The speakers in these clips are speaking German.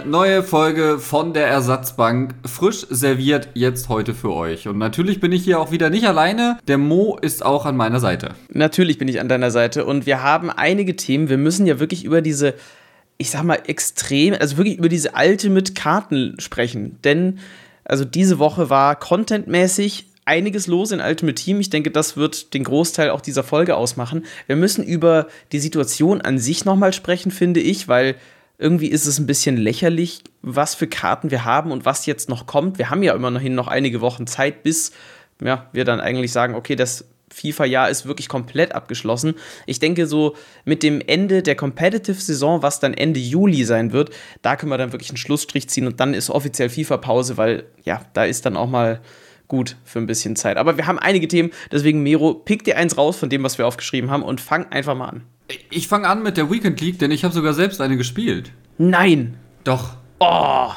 neue Folge von der Ersatzbank, frisch serviert jetzt heute für euch. Und natürlich bin ich hier auch wieder nicht alleine, der Mo ist auch an meiner Seite. Natürlich bin ich an deiner Seite und wir haben einige Themen. Wir müssen ja wirklich über diese, ich sag mal, also wirklich über diese Ultimate-Karten sprechen. Denn, also diese Woche war contentmäßig einiges los in Ultimate Team. Ich denke, das wird den Großteil auch dieser Folge ausmachen. Wir müssen über die Situation an sich nochmal sprechen, finde ich, weil irgendwie ist es ein bisschen lächerlich, was für Karten wir haben und was jetzt noch kommt. Wir haben ja immerhin noch einige Wochen Zeit, bis wir dann eigentlich sagen, okay, das FIFA-Jahr ist wirklich komplett abgeschlossen. Ich denke, so mit dem Ende der Competitive-Saison, was dann Ende Juli sein wird, da können wir dann wirklich einen Schlussstrich ziehen und dann ist offiziell FIFA-Pause, weil ja, da ist dann auch mal gut für ein bisschen Zeit. Aber wir haben einige Themen, deswegen Mero, pick dir eins raus von dem, was wir aufgeschrieben haben und fang einfach mal an. Ich fange an mit der Weekend League, denn ich habe sogar selbst eine gespielt. Nein! Doch. Oh!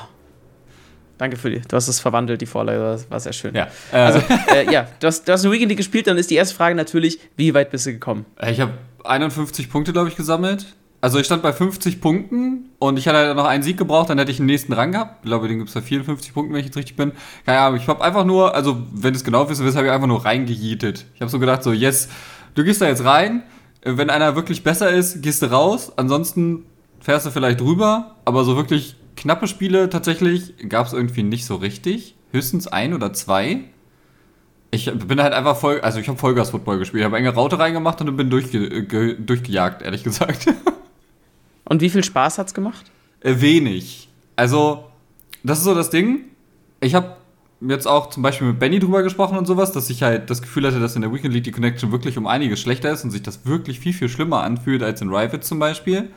Danke für du hast es verwandelt, die Vorlage, das war sehr schön. Ja. Also, du hast eine Weekend League gespielt, dann ist die erste Frage natürlich, wie weit bist du gekommen? Ich habe 51 Punkte, glaube ich, gesammelt. Also ich stand bei 50 Punkten und ich hatte noch einen Sieg gebraucht, dann hätte ich den nächsten Rang gehabt. Ich glaube, den gibt es bei 54 Punkten, wenn ich jetzt richtig bin. Keine Ahnung, ich habe einfach nur, also wenn du es genau wissen willst, habe ich einfach nur reingejietet. Ich habe so gedacht, so yes, du gehst da jetzt rein, wenn einer wirklich besser ist, gehst du raus, ansonsten fährst du vielleicht drüber, aber so wirklich knappe Spiele tatsächlich gab es irgendwie nicht so richtig. Höchstens 1 oder 2. Ich bin halt einfach ich habe Vollgas-Football gespielt. Ich habe enge Raute reingemacht und bin durchgejagt, ehrlich gesagt. Und wie viel Spaß hat's gemacht? Wenig. Also, das ist so das Ding. Ich habe jetzt auch zum Beispiel mit Benny drüber gesprochen und sowas, dass ich halt das Gefühl hatte, dass in der Weekend League die Connection wirklich um einiges schlechter ist und sich das wirklich viel, viel schlimmer anfühlt als in Rivet zum Beispiel.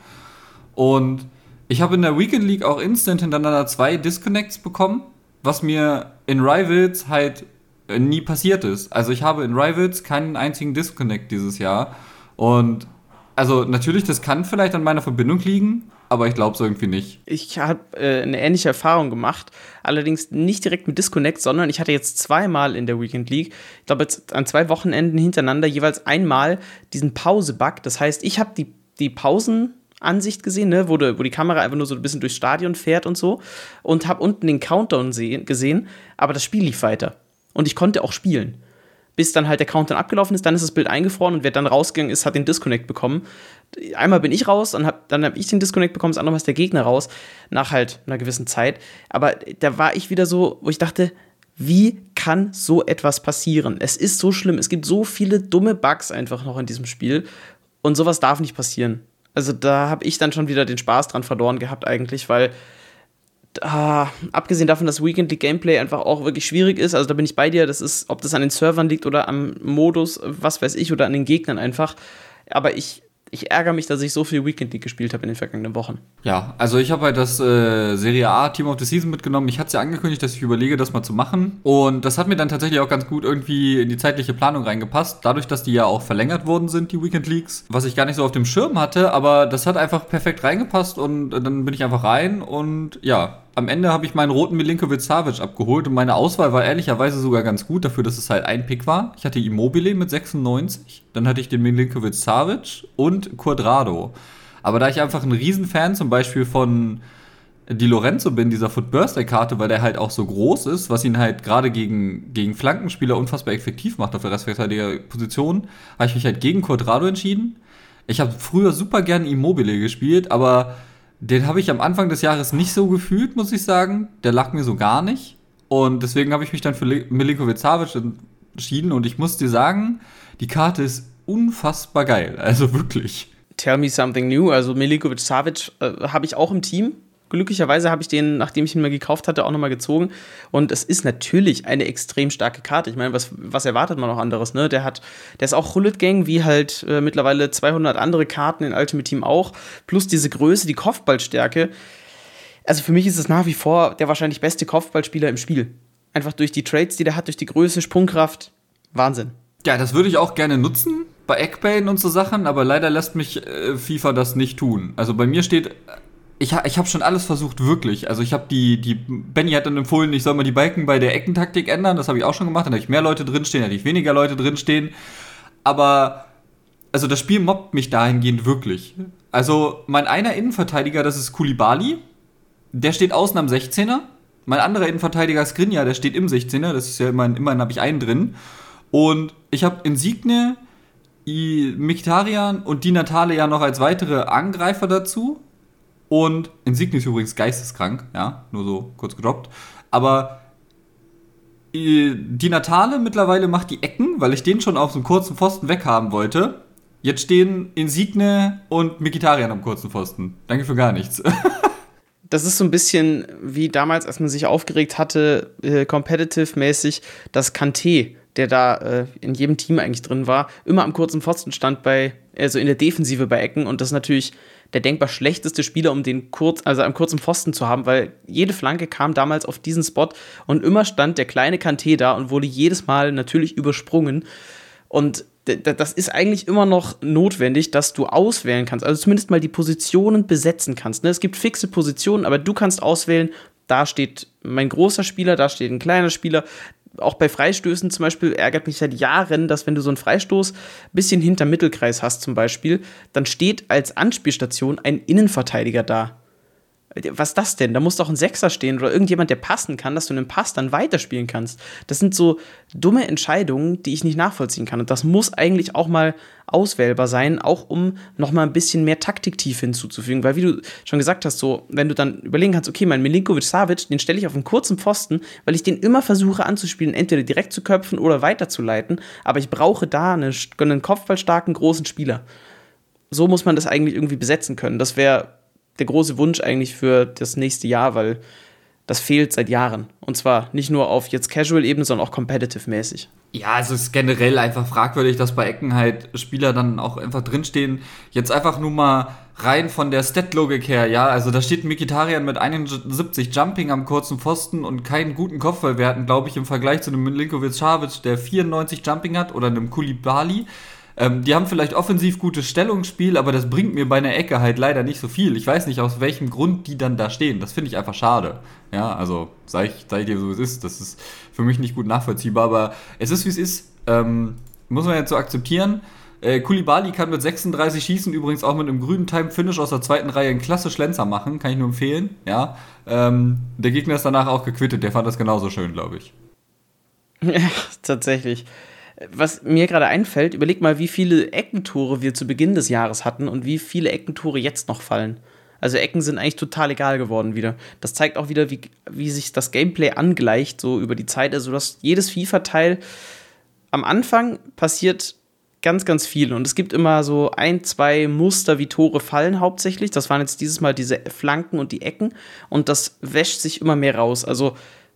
Und ich habe in der Weekend League auch instant hintereinander 2 Disconnects bekommen, was mir in Rivals halt nie passiert ist. Also ich habe in Rivals keinen einzigen Disconnect dieses Jahr. Und also natürlich, das kann vielleicht an meiner Verbindung liegen, aber ich glaube es irgendwie nicht. Ich habe eine ähnliche Erfahrung gemacht, allerdings nicht direkt mit Disconnect, sondern ich hatte jetzt 2-mal in der Weekend League, ich glaube jetzt an 2 Wochenenden hintereinander jeweils einmal diesen Pause-Bug. Das heißt, ich habe die Pausenansicht gesehen, ne, wo die Kamera einfach nur so ein bisschen durchs Stadion fährt und so und habe unten den Countdown gesehen, aber das Spiel lief weiter und ich konnte auch spielen. Bis dann halt der Countdown abgelaufen ist, dann ist das Bild eingefroren und wer dann rausgegangen ist, hat den Disconnect bekommen. Einmal bin ich raus und dann hab ich den Disconnect bekommen, das andere Mal ist der Gegner raus, nach halt einer gewissen Zeit. Aber da war ich wieder so, wo ich dachte, wie kann so etwas passieren? Es ist so schlimm, es gibt so viele dumme Bugs einfach noch in diesem Spiel und sowas darf nicht passieren. Also da habe ich dann schon wieder den Spaß dran verloren gehabt eigentlich, weil abgesehen davon, dass Weekend League Gameplay einfach auch wirklich schwierig ist, also da bin ich bei dir, das ist, ob das an den Servern liegt oder am Modus, was weiß ich, oder an den Gegnern einfach, aber ich ärgere mich, dass ich so viel Weekend League gespielt habe in den vergangenen Wochen. Ja, also ich habe halt das Serie A Team of the Season mitgenommen. Ich hatte es ja angekündigt, dass ich überlege, das mal zu machen. Und das hat mir dann tatsächlich auch ganz gut irgendwie in die zeitliche Planung reingepasst. Dadurch, dass die ja auch verlängert worden sind, die Weekend Leagues. Was ich gar nicht so auf dem Schirm hatte, aber das hat einfach perfekt reingepasst. Und dann bin ich einfach rein und ja, am Ende habe ich meinen roten Milinkovic-Savic abgeholt und meine Auswahl war ehrlicherweise sogar ganz gut dafür, dass es halt ein Pick war. Ich hatte Immobile mit 96, dann hatte ich den Milinkovic-Savic und Cuadrado. Aber da ich einfach ein Riesenfan zum Beispiel von Di Lorenzo bin, dieser Foot-Birthday-Karte, weil der halt auch so groß ist, was ihn halt gerade gegen Flankenspieler unfassbar effektiv macht auf der Restverteidiger-Position, habe ich mich halt gegen Cuadrado entschieden. Ich habe früher super gern Immobile gespielt, aber den habe ich am Anfang des Jahres nicht so gefühlt, muss ich sagen. Der lag mir so gar nicht. Und deswegen habe ich mich dann für Milinkovic-Savic entschieden. Und ich muss dir sagen, die Karte ist unfassbar geil. Also wirklich. Tell me something new. Also Milinkovic-Savic habe ich auch im Team. Glücklicherweise habe ich den, nachdem ich ihn mal gekauft hatte, auch nochmal gezogen. Und es ist natürlich eine extrem starke Karte. Ich meine, was erwartet man noch anderes? Ne? Der ist auch Roulette Gang, wie halt mittlerweile 200 andere Karten in Ultimate Team auch. Plus diese Größe, die Kopfballstärke. Also für mich ist es nach wie vor der wahrscheinlich beste Kopfballspieler im Spiel. Einfach durch die Trades, die der hat, durch die Größe, Sprungkraft. Wahnsinn. Ja, das würde ich auch gerne nutzen bei Eckbane und so Sachen, aber leider lässt mich FIFA das nicht tun. Also bei mir steht... Ich habe schon alles versucht, wirklich. Also ich habe Benny hat dann empfohlen, ich soll mal die Balken bei der Eckentaktik ändern. Das habe ich auch schon gemacht. Dann habe ich mehr Leute drinstehen, hatte ich weniger Leute drinstehen. Aber, also das Spiel mobbt mich dahingehend wirklich. Also mein einer Innenverteidiger, das ist Koulibaly. der steht außen am 16er. Mein anderer Innenverteidiger Skriniar, der steht im 16er. Das ist ja immerhin habe ich einen drin. Und ich habe Insigne, Mkhitaryan und Di Natale ja noch als weitere Angreifer dazu. Und Insigne ist übrigens geisteskrank, ja, nur so kurz gedroppt. Aber Di Natale mittlerweile macht die Ecken, weil ich den schon auf so einem kurzen Pfosten weghaben wollte. Jetzt stehen Insigne und Mkhitaryan am kurzen Pfosten. Danke für gar nichts. Das ist so ein bisschen wie damals, als man sich aufgeregt hatte, competitive-mäßig, dass Kanté, der da in jedem Team eigentlich drin war, immer am kurzen Pfosten stand also in der Defensive bei Ecken. Und das ist natürlich der denkbar schlechteste Spieler, um den am kurzen Pfosten zu haben, weil jede Flanke kam damals auf diesen Spot und immer stand der kleine Kanté da und wurde jedes Mal natürlich übersprungen. Und das ist eigentlich immer noch notwendig, dass du auswählen kannst, also zumindest mal die Positionen besetzen kannst. Ne? Es gibt fixe Positionen, aber du kannst auswählen, da steht mein großer Spieler, da steht ein kleiner Spieler. Auch bei Freistößen zum Beispiel ärgert mich seit Jahren, dass wenn du so einen Freistoß ein bisschen hinter Mittelkreis hast zum Beispiel, dann steht als Anspielstation ein Innenverteidiger da. Was ist das denn? Da muss doch ein Sechser stehen oder irgendjemand, der passen kann, dass du einen Pass dann weiterspielen kannst. Das sind so dumme Entscheidungen, die ich nicht nachvollziehen kann. Und das muss eigentlich auch mal auswählbar sein, auch um nochmal ein bisschen mehr Taktiktief hinzuzufügen. Weil wie du schon gesagt hast, so, wenn du dann überlegen kannst, okay, mein Milinkovic-Savic, den stelle ich auf einen kurzen Pfosten, weil ich den immer versuche anzuspielen, entweder direkt zu köpfen oder weiterzuleiten. Aber ich brauche da einen kopfballstarken, großen Spieler. So muss man das eigentlich irgendwie besetzen können. Das wäre der große Wunsch eigentlich für das nächste Jahr, weil das fehlt seit Jahren. Und zwar nicht nur auf jetzt Casual-Ebene, sondern auch competitive-mäßig. Ja, es ist generell einfach fragwürdig, dass bei Ecken halt Spieler dann auch einfach drinstehen. Jetzt einfach nur mal rein von der Stat-Logik her, ja. Also da steht Mkhitaryan mit 71 Jumping am kurzen Pfosten und keinen guten Kopfballwerten, glaube ich, im Vergleich zu einem Milinkovic-Savic, der 94 Jumping hat, oder einem Koulibaly. Die haben vielleicht offensiv gutes Stellungsspiel, aber das bringt mir bei einer Ecke halt leider nicht so viel. Ich weiß nicht, aus welchem Grund die dann da stehen. Das finde ich einfach schade. Ja, also sag ich dir so, wie es ist. Das ist für mich nicht gut nachvollziehbar, aber es ist, wie es ist. Muss man jetzt so akzeptieren. Koulibaly kann mit 36 schießen, übrigens auch mit einem grünen Time-Finish aus der zweiten Reihe einen klasse Schlenzer machen, kann ich nur empfehlen. Ja, der Gegner ist danach auch gequittet, der fand das genauso schön, glaube ich. Ja, tatsächlich. Was mir gerade einfällt, überleg mal, wie viele Eckentore wir zu Beginn des Jahres hatten und wie viele Eckentore jetzt noch fallen. Also Ecken sind eigentlich total egal geworden wieder. Das zeigt auch wieder, wie sich das Gameplay angleicht, so über die Zeit. Also du hast jedes FIFA-Teil, am Anfang passiert ganz, ganz viel. Und es gibt immer so 1, 2 Muster, wie Tore fallen hauptsächlich. Das waren jetzt dieses Mal diese Flanken und die Ecken. Und das wäscht sich immer mehr raus. Also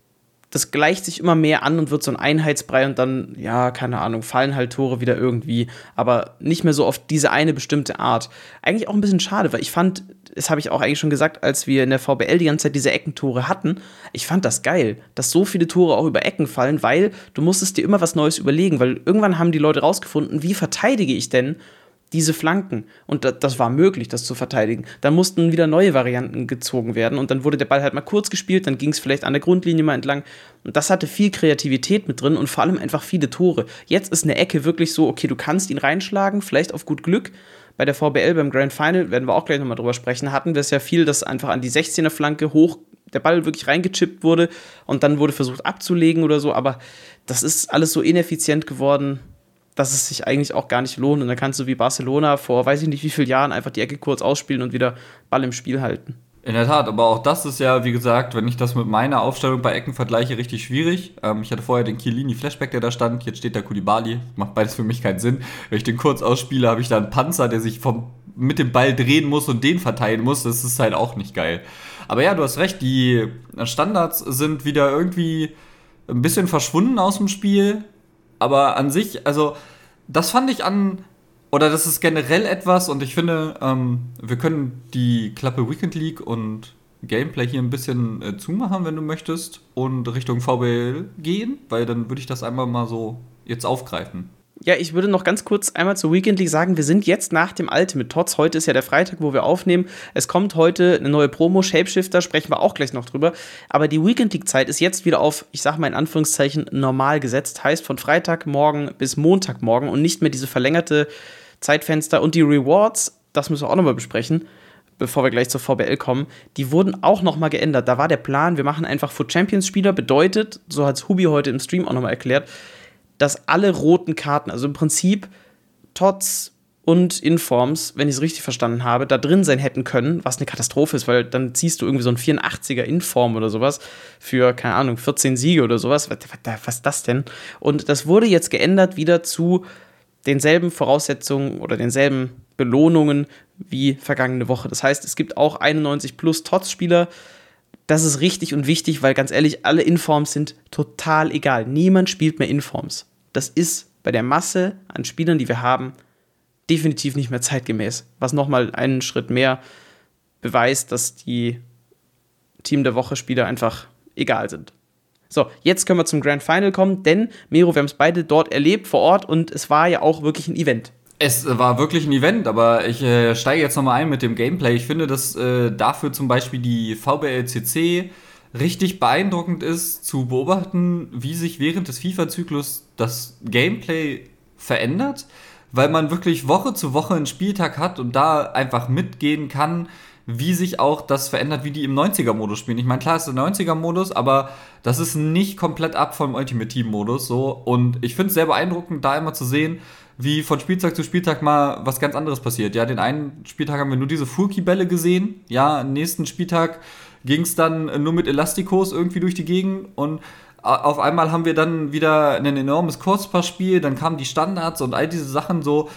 das gleicht sich immer mehr an und wird so ein Einheitsbrei und dann, ja, keine Ahnung, fallen halt Tore wieder irgendwie, aber nicht mehr so auf diese eine bestimmte Art. Eigentlich auch ein bisschen schade, weil ich fand, das habe ich auch eigentlich schon gesagt, als wir in der VBL die ganze Zeit diese Eckentore hatten, ich fand das geil, dass so viele Tore auch über Ecken fallen, weil du musstest dir immer was Neues überlegen, weil irgendwann haben die Leute rausgefunden, wie verteidige ich denn diese Flanken. Und das war möglich, das zu verteidigen. Dann mussten wieder neue Varianten gezogen werden und dann wurde der Ball halt mal kurz gespielt, dann ging es vielleicht an der Grundlinie mal entlang. Und das hatte viel Kreativität mit drin und vor allem einfach viele Tore. Jetzt ist eine Ecke wirklich so, okay, du kannst ihn reinschlagen, vielleicht auf gut Glück. Bei der VBL beim Grand Final, werden wir auch gleich nochmal drüber sprechen, hatten wir es ja viel, dass einfach an die 16er Flanke hoch der Ball wirklich reingechippt wurde und dann wurde versucht abzulegen oder so. Aber das ist alles so ineffizient geworden, dass es sich eigentlich auch gar nicht lohnt. Und dann kannst du wie Barcelona vor weiß ich nicht wie vielen Jahren einfach die Ecke kurz ausspielen und wieder Ball im Spiel halten. In der Tat, aber auch das ist ja, wie gesagt, wenn ich das mit meiner Aufstellung bei Ecken vergleiche, richtig schwierig. Ich hatte vorher den Chiellini-Flashback, der da stand, jetzt steht da Koulibaly. Macht beides für mich keinen Sinn. Wenn ich den kurz ausspiele, habe ich da einen Panzer, der sich mit dem Ball drehen muss und den verteilen muss. Das ist halt auch nicht geil. Aber ja, du hast recht, die Standards sind wieder irgendwie ein bisschen verschwunden aus dem Spiel. Aber an sich, also das fand ich oder das ist generell etwas und ich finde, wir können die Klappe Weekend League und Gameplay hier ein bisschen zumachen, wenn du möchtest, und Richtung VBL gehen, weil dann würde ich das einmal mal so jetzt aufgreifen. Ja, ich würde noch ganz kurz einmal zur Weekend League sagen, wir sind jetzt nach dem Ultimate Tots. Heute ist ja der Freitag, wo wir aufnehmen. Es kommt heute eine neue Promo, Shapeshifter, sprechen wir auch gleich noch drüber. Aber die Weekend League-Zeit ist jetzt wieder auf, ich sag mal in Anführungszeichen, normal gesetzt. Heißt von Freitagmorgen bis Montagmorgen und nicht mehr diese verlängerte Zeitfenster. Und die Rewards, das müssen wir auch nochmal besprechen, bevor wir gleich zur VBL kommen, die wurden auch nochmal geändert. Da war der Plan, wir machen einfach Foot Champions Spieler, bedeutet, so hat es Hubi heute im Stream auch nochmal erklärt, dass alle roten Karten, also im Prinzip Tots und Informs, wenn ich es richtig verstanden habe, da drin sein hätten können, was eine Katastrophe ist, weil dann ziehst du irgendwie so ein 84er Inform oder sowas für, keine Ahnung, 14 Siege oder sowas. Was ist das denn? Und das wurde jetzt geändert wieder zu denselben Voraussetzungen oder denselben Belohnungen wie vergangene Woche. Das heißt, es gibt auch 91 plus Tots-Spieler. Das ist richtig und wichtig, weil ganz ehrlich, alle Informs sind total egal. Niemand spielt mehr Informs. Das ist bei der Masse an Spielern, die wir haben, definitiv nicht mehr zeitgemäß. Was nochmal einen Schritt mehr beweist, dass die Team der Woche-Spieler einfach egal sind. So, jetzt können wir zum Grand Final kommen, denn, Mero, wir haben es beide dort erlebt, vor Ort, und es war ja auch wirklich ein Event. Es war wirklich ein Event, aber ich steige jetzt nochmal ein mit dem Gameplay. Ich finde, dass dafür zum Beispiel die VBLCC richtig beeindruckend ist, zu beobachten, wie sich während des FIFA-Zyklus das Gameplay verändert, weil man wirklich Woche zu Woche einen Spieltag hat und da einfach mitgehen kann, wie sich auch das verändert, wie die im 90er-Modus spielen. Ich meine, klar ist der 90er-Modus, aber das ist nicht komplett ab vom Ultimate Team-Modus. So. Und ich finde es sehr beeindruckend, da immer zu sehen, wie von Spieltag zu Spieltag mal was ganz anderes passiert. Ja, den einen Spieltag haben wir nur diese Furky-Bälle gesehen. Ja, am nächsten Spieltag ging es dann nur mit Elastikos irgendwie durch die Gegend und auf einmal haben wir dann wieder ein enormes Kurzpassspiel, dann kamen die Standards und all diese Sachen so.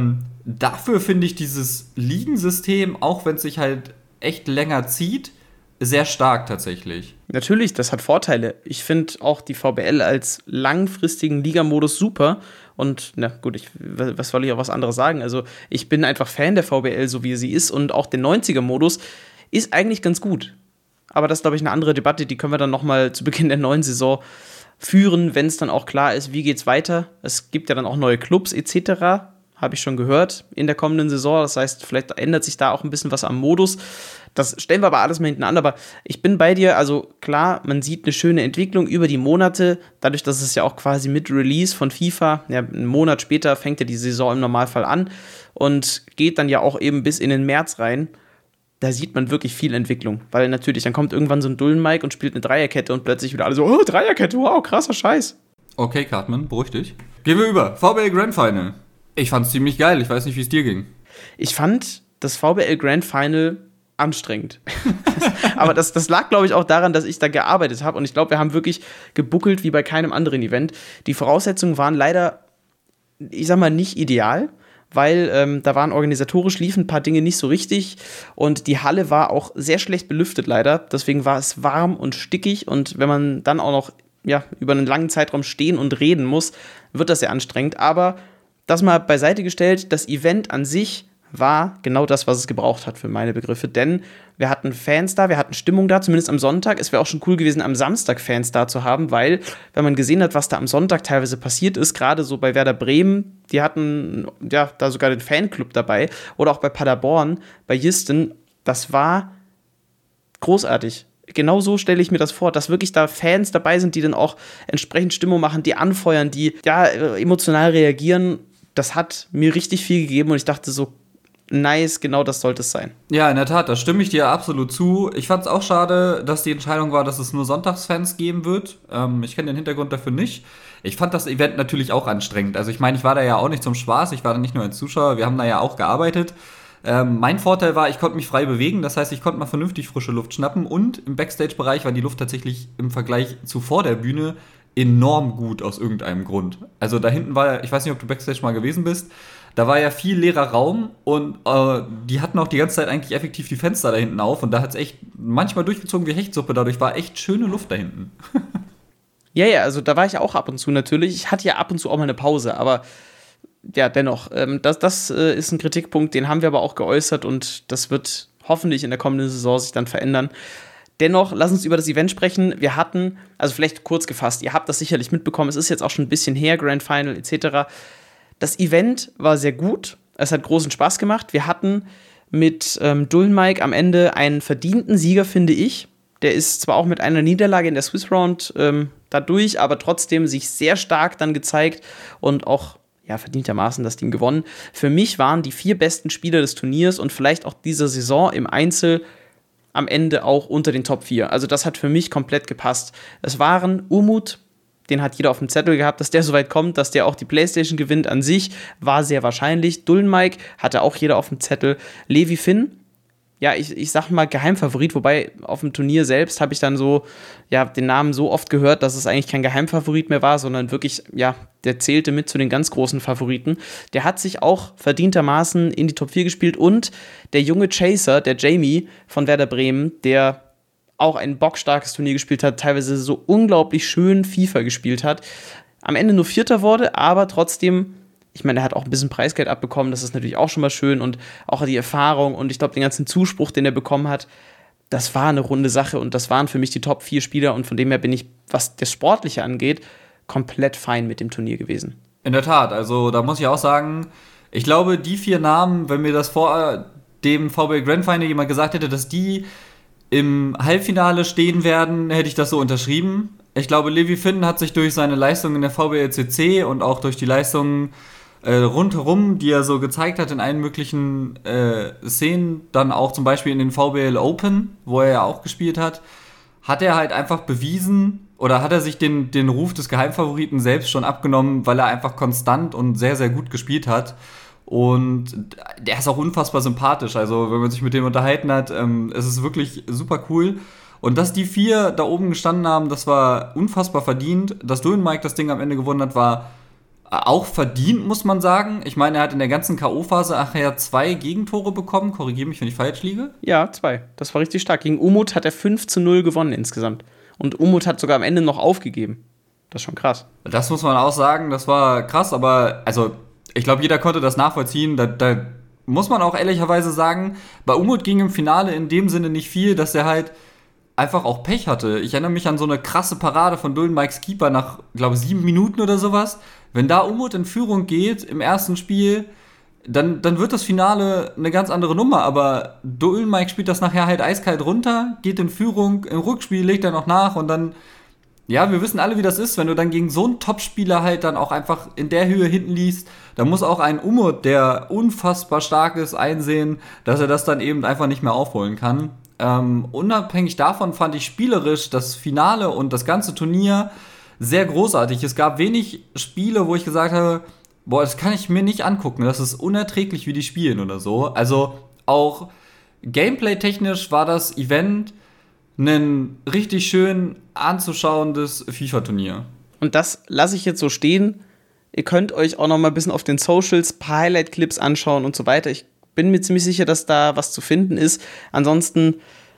Dafür finde ich dieses Ligensystem, auch wenn es sich halt echt länger zieht, sehr stark tatsächlich. Natürlich, das hat Vorteile. Ich finde auch die VBL als langfristigen Ligamodus super. Und na gut, was soll ich auch was anderes sagen? Also ich bin einfach Fan der VBL, so wie sie ist. Und auch der 90er-Modus ist eigentlich ganz gut. Aber das ist, glaube ich, eine andere Debatte, die können wir dann nochmal zu Beginn der neuen Saison führen, wenn es dann auch klar ist, wie geht's weiter. Es gibt ja dann auch neue Clubs etc., habe ich schon gehört, in der kommenden Saison. Das heißt, vielleicht ändert sich da auch ein bisschen was am Modus. Das stellen wir aber alles mal hinten an. Aber ich bin bei dir, also klar, man sieht eine schöne Entwicklung über die Monate, dadurch, dass es ja auch quasi mit Release von FIFA, ja, einen Monat später fängt ja die Saison im Normalfall an und geht dann ja auch eben bis in den März rein. Da sieht man wirklich viel Entwicklung, weil natürlich, dann kommt irgendwann so ein Dullen-Mike und spielt eine Dreierkette und plötzlich wieder alle so, oh, Dreierkette, wow, krasser Scheiß. Okay, Cartman, beruhig dich. Gehen wir über. VBL Grand Final. Ich fand's ziemlich geil, ich weiß nicht, wie es dir ging. Ich fand das VBL Grand Final anstrengend. Aber das lag, glaube ich, auch daran, dass ich da gearbeitet habe und ich glaube, wir haben wirklich gebuckelt wie bei keinem anderen Event. Die Voraussetzungen waren leider, ich sag mal, nicht ideal, weil da waren organisatorisch liefen ein paar Dinge nicht so richtig und die Halle war auch sehr schlecht belüftet leider, deswegen war es warm und stickig und wenn man dann auch noch über einen langen Zeitraum stehen und reden muss, wird das sehr anstrengend, aber das mal beiseite gestellt, das Event an sich war genau das, was es gebraucht hat für meine Begriffe, denn wir hatten Fans da, wir hatten Stimmung da, zumindest am Sonntag. Es wäre auch schon cool gewesen, am Samstag Fans da zu haben, weil, wenn man gesehen hat, was da am Sonntag teilweise passiert ist, gerade so bei Werder Bremen, die hatten ja da sogar den Fanclub dabei, oder auch bei Paderborn, bei Jisten, das war großartig. Genau so stelle ich mir das vor, dass wirklich da Fans dabei sind, die dann auch entsprechend Stimmung machen, die anfeuern, die emotional reagieren. Das hat mir richtig viel gegeben und ich dachte so, nice, genau das sollte es sein. Ja, in der Tat, da stimme ich dir absolut zu. Ich fand es auch schade, dass die Entscheidung war, dass es nur Sonntagsfans geben wird. Ich kenne den Hintergrund dafür nicht. Ich fand das Event natürlich auch anstrengend. Also ich meine, ich war da ja auch nicht zum Spaß, ich war da nicht nur als Zuschauer, wir haben da ja auch gearbeitet. Mein Vorteil war, ich konnte mich frei bewegen, das heißt, ich konnte mal vernünftig frische Luft schnappen und im Backstage-Bereich war die Luft tatsächlich im Vergleich zu vor der Bühne enorm gut aus irgendeinem Grund. Also da hinten war, ich weiß nicht, ob du Backstage mal gewesen bist, da war ja viel leerer Raum und die hatten auch die ganze Zeit eigentlich effektiv die Fenster da hinten auf und da hat es echt manchmal durchgezogen wie Hechtsuppe, dadurch war echt schöne Luft da hinten. Ja, also da war ich auch ab und zu natürlich. Ich hatte ja ab und zu auch mal eine Pause, aber ja, dennoch, das ist ein Kritikpunkt, den haben wir aber auch geäußert und das wird hoffentlich in der kommenden Saison sich dann verändern. Dennoch, lass uns über das Event sprechen. Wir hatten, also vielleicht kurz gefasst, ihr habt das sicherlich mitbekommen, es ist jetzt auch schon ein bisschen her, Grand Final etc. Das Event war sehr gut, es hat großen Spaß gemacht. Wir hatten mit Dullen-Mike am Ende einen verdienten Sieger, finde ich. Der ist zwar auch mit einer Niederlage in der Swiss Round dadurch, aber trotzdem sich sehr stark dann gezeigt und auch ja, verdientermaßen das Ding gewonnen. Für mich waren die 4 besten Spieler des Turniers und vielleicht auch dieser Saison im Einzel am Ende auch unter den Top 4. Also das hat für mich komplett gepasst. Es waren Umut, den hat jeder auf dem Zettel gehabt, dass der so weit kommt, dass der auch die PlayStation gewinnt an sich, war sehr wahrscheinlich. Dullenmike hatte auch jeder auf dem Zettel. Levi Finn, ja, ich sag mal Geheimfavorit, wobei auf dem Turnier selbst habe ich dann so, ja, den Namen so oft gehört, dass es eigentlich kein Geheimfavorit mehr war, sondern wirklich, ja, der zählte mit zu den ganz großen Favoriten. Der hat sich auch verdientermaßen in die Top 4 gespielt und der junge Chaser, der Jamie von Werder Bremen, der auch ein bockstarkes Turnier gespielt hat, teilweise so unglaublich schön FIFA gespielt hat, am Ende nur Vierter wurde, aber trotzdem, ich meine, er hat auch ein bisschen Preisgeld abbekommen, das ist natürlich auch schon mal schön und auch die Erfahrung und ich glaube, den ganzen Zuspruch, den er bekommen hat, das war eine runde Sache und das waren für mich die Top 4 Spieler und von dem her bin ich, was das Sportliche angeht, komplett fein mit dem Turnier gewesen. In der Tat, also da muss ich auch sagen, ich glaube, die 4 Namen, wenn mir das vor dem VBL Grand Final jemand gesagt hätte, dass die im Halbfinale stehen werden, hätte ich das so unterschrieben. Ich glaube, Levi Finn hat sich durch seine Leistungen in der VBL-CC und auch durch die Leistungen rundherum, die er so gezeigt hat in allen möglichen Szenen, dann auch zum Beispiel in den VBL Open, wo er ja auch gespielt hat er halt einfach bewiesen oder hat er sich den Ruf des Geheimfavoriten selbst schon abgenommen, weil er einfach konstant und sehr, sehr gut gespielt hat. Und der ist auch unfassbar sympathisch. Also, wenn man sich mit dem unterhalten hat, es ist wirklich super cool. Und dass die 4 da oben gestanden haben, das war unfassbar verdient. Dass Dullenmike das Ding am Ende gewonnen hat, war auch verdient, muss man sagen. Ich meine, er hat in der ganzen K.O.-Phase nachher 2 Gegentore bekommen. Korrigiere mich, wenn ich falsch liege. Ja, 2. Das war richtig stark. Gegen Umut hat er 5-0 gewonnen insgesamt. Und Umut hat sogar am Ende noch aufgegeben. Das ist schon krass. Das muss man auch sagen, das war krass. Aber, also, ich glaube, jeder konnte das nachvollziehen. Da muss man auch ehrlicherweise sagen, bei Umut ging im Finale in dem Sinne nicht viel, dass er halt einfach auch Pech hatte. Ich erinnere mich an so eine krasse Parade von Dullenmikes Keeper nach, glaube ich, 7 Minuten oder sowas. Wenn da Umut in Führung geht im ersten Spiel, dann wird das Finale eine ganz andere Nummer. Aber Dullenmike spielt das nachher halt eiskalt runter, geht in Führung, im Rückspiel legt er noch nach und dann, ja, wir wissen alle, wie das ist, wenn du dann gegen so einen Topspieler halt dann auch einfach in der Höhe hinten liegst, da muss auch ein Umut, der unfassbar stark ist, einsehen, dass er das dann eben einfach nicht mehr aufholen kann. Unabhängig davon fand ich spielerisch das Finale und das ganze Turnier sehr großartig. Es gab wenig Spiele, wo ich gesagt habe, boah, das kann ich mir nicht angucken, das ist unerträglich, wie die spielen oder so. Also auch gameplay-technisch war das Event ein richtig schön anzuschauendes FIFA-Turnier. Und das lasse ich jetzt so stehen. Ihr könnt euch auch noch mal ein bisschen auf den Socials ein paar Highlight-Clips anschauen und so weiter. Ich bin mir ziemlich sicher, dass da was zu finden ist. Ansonsten,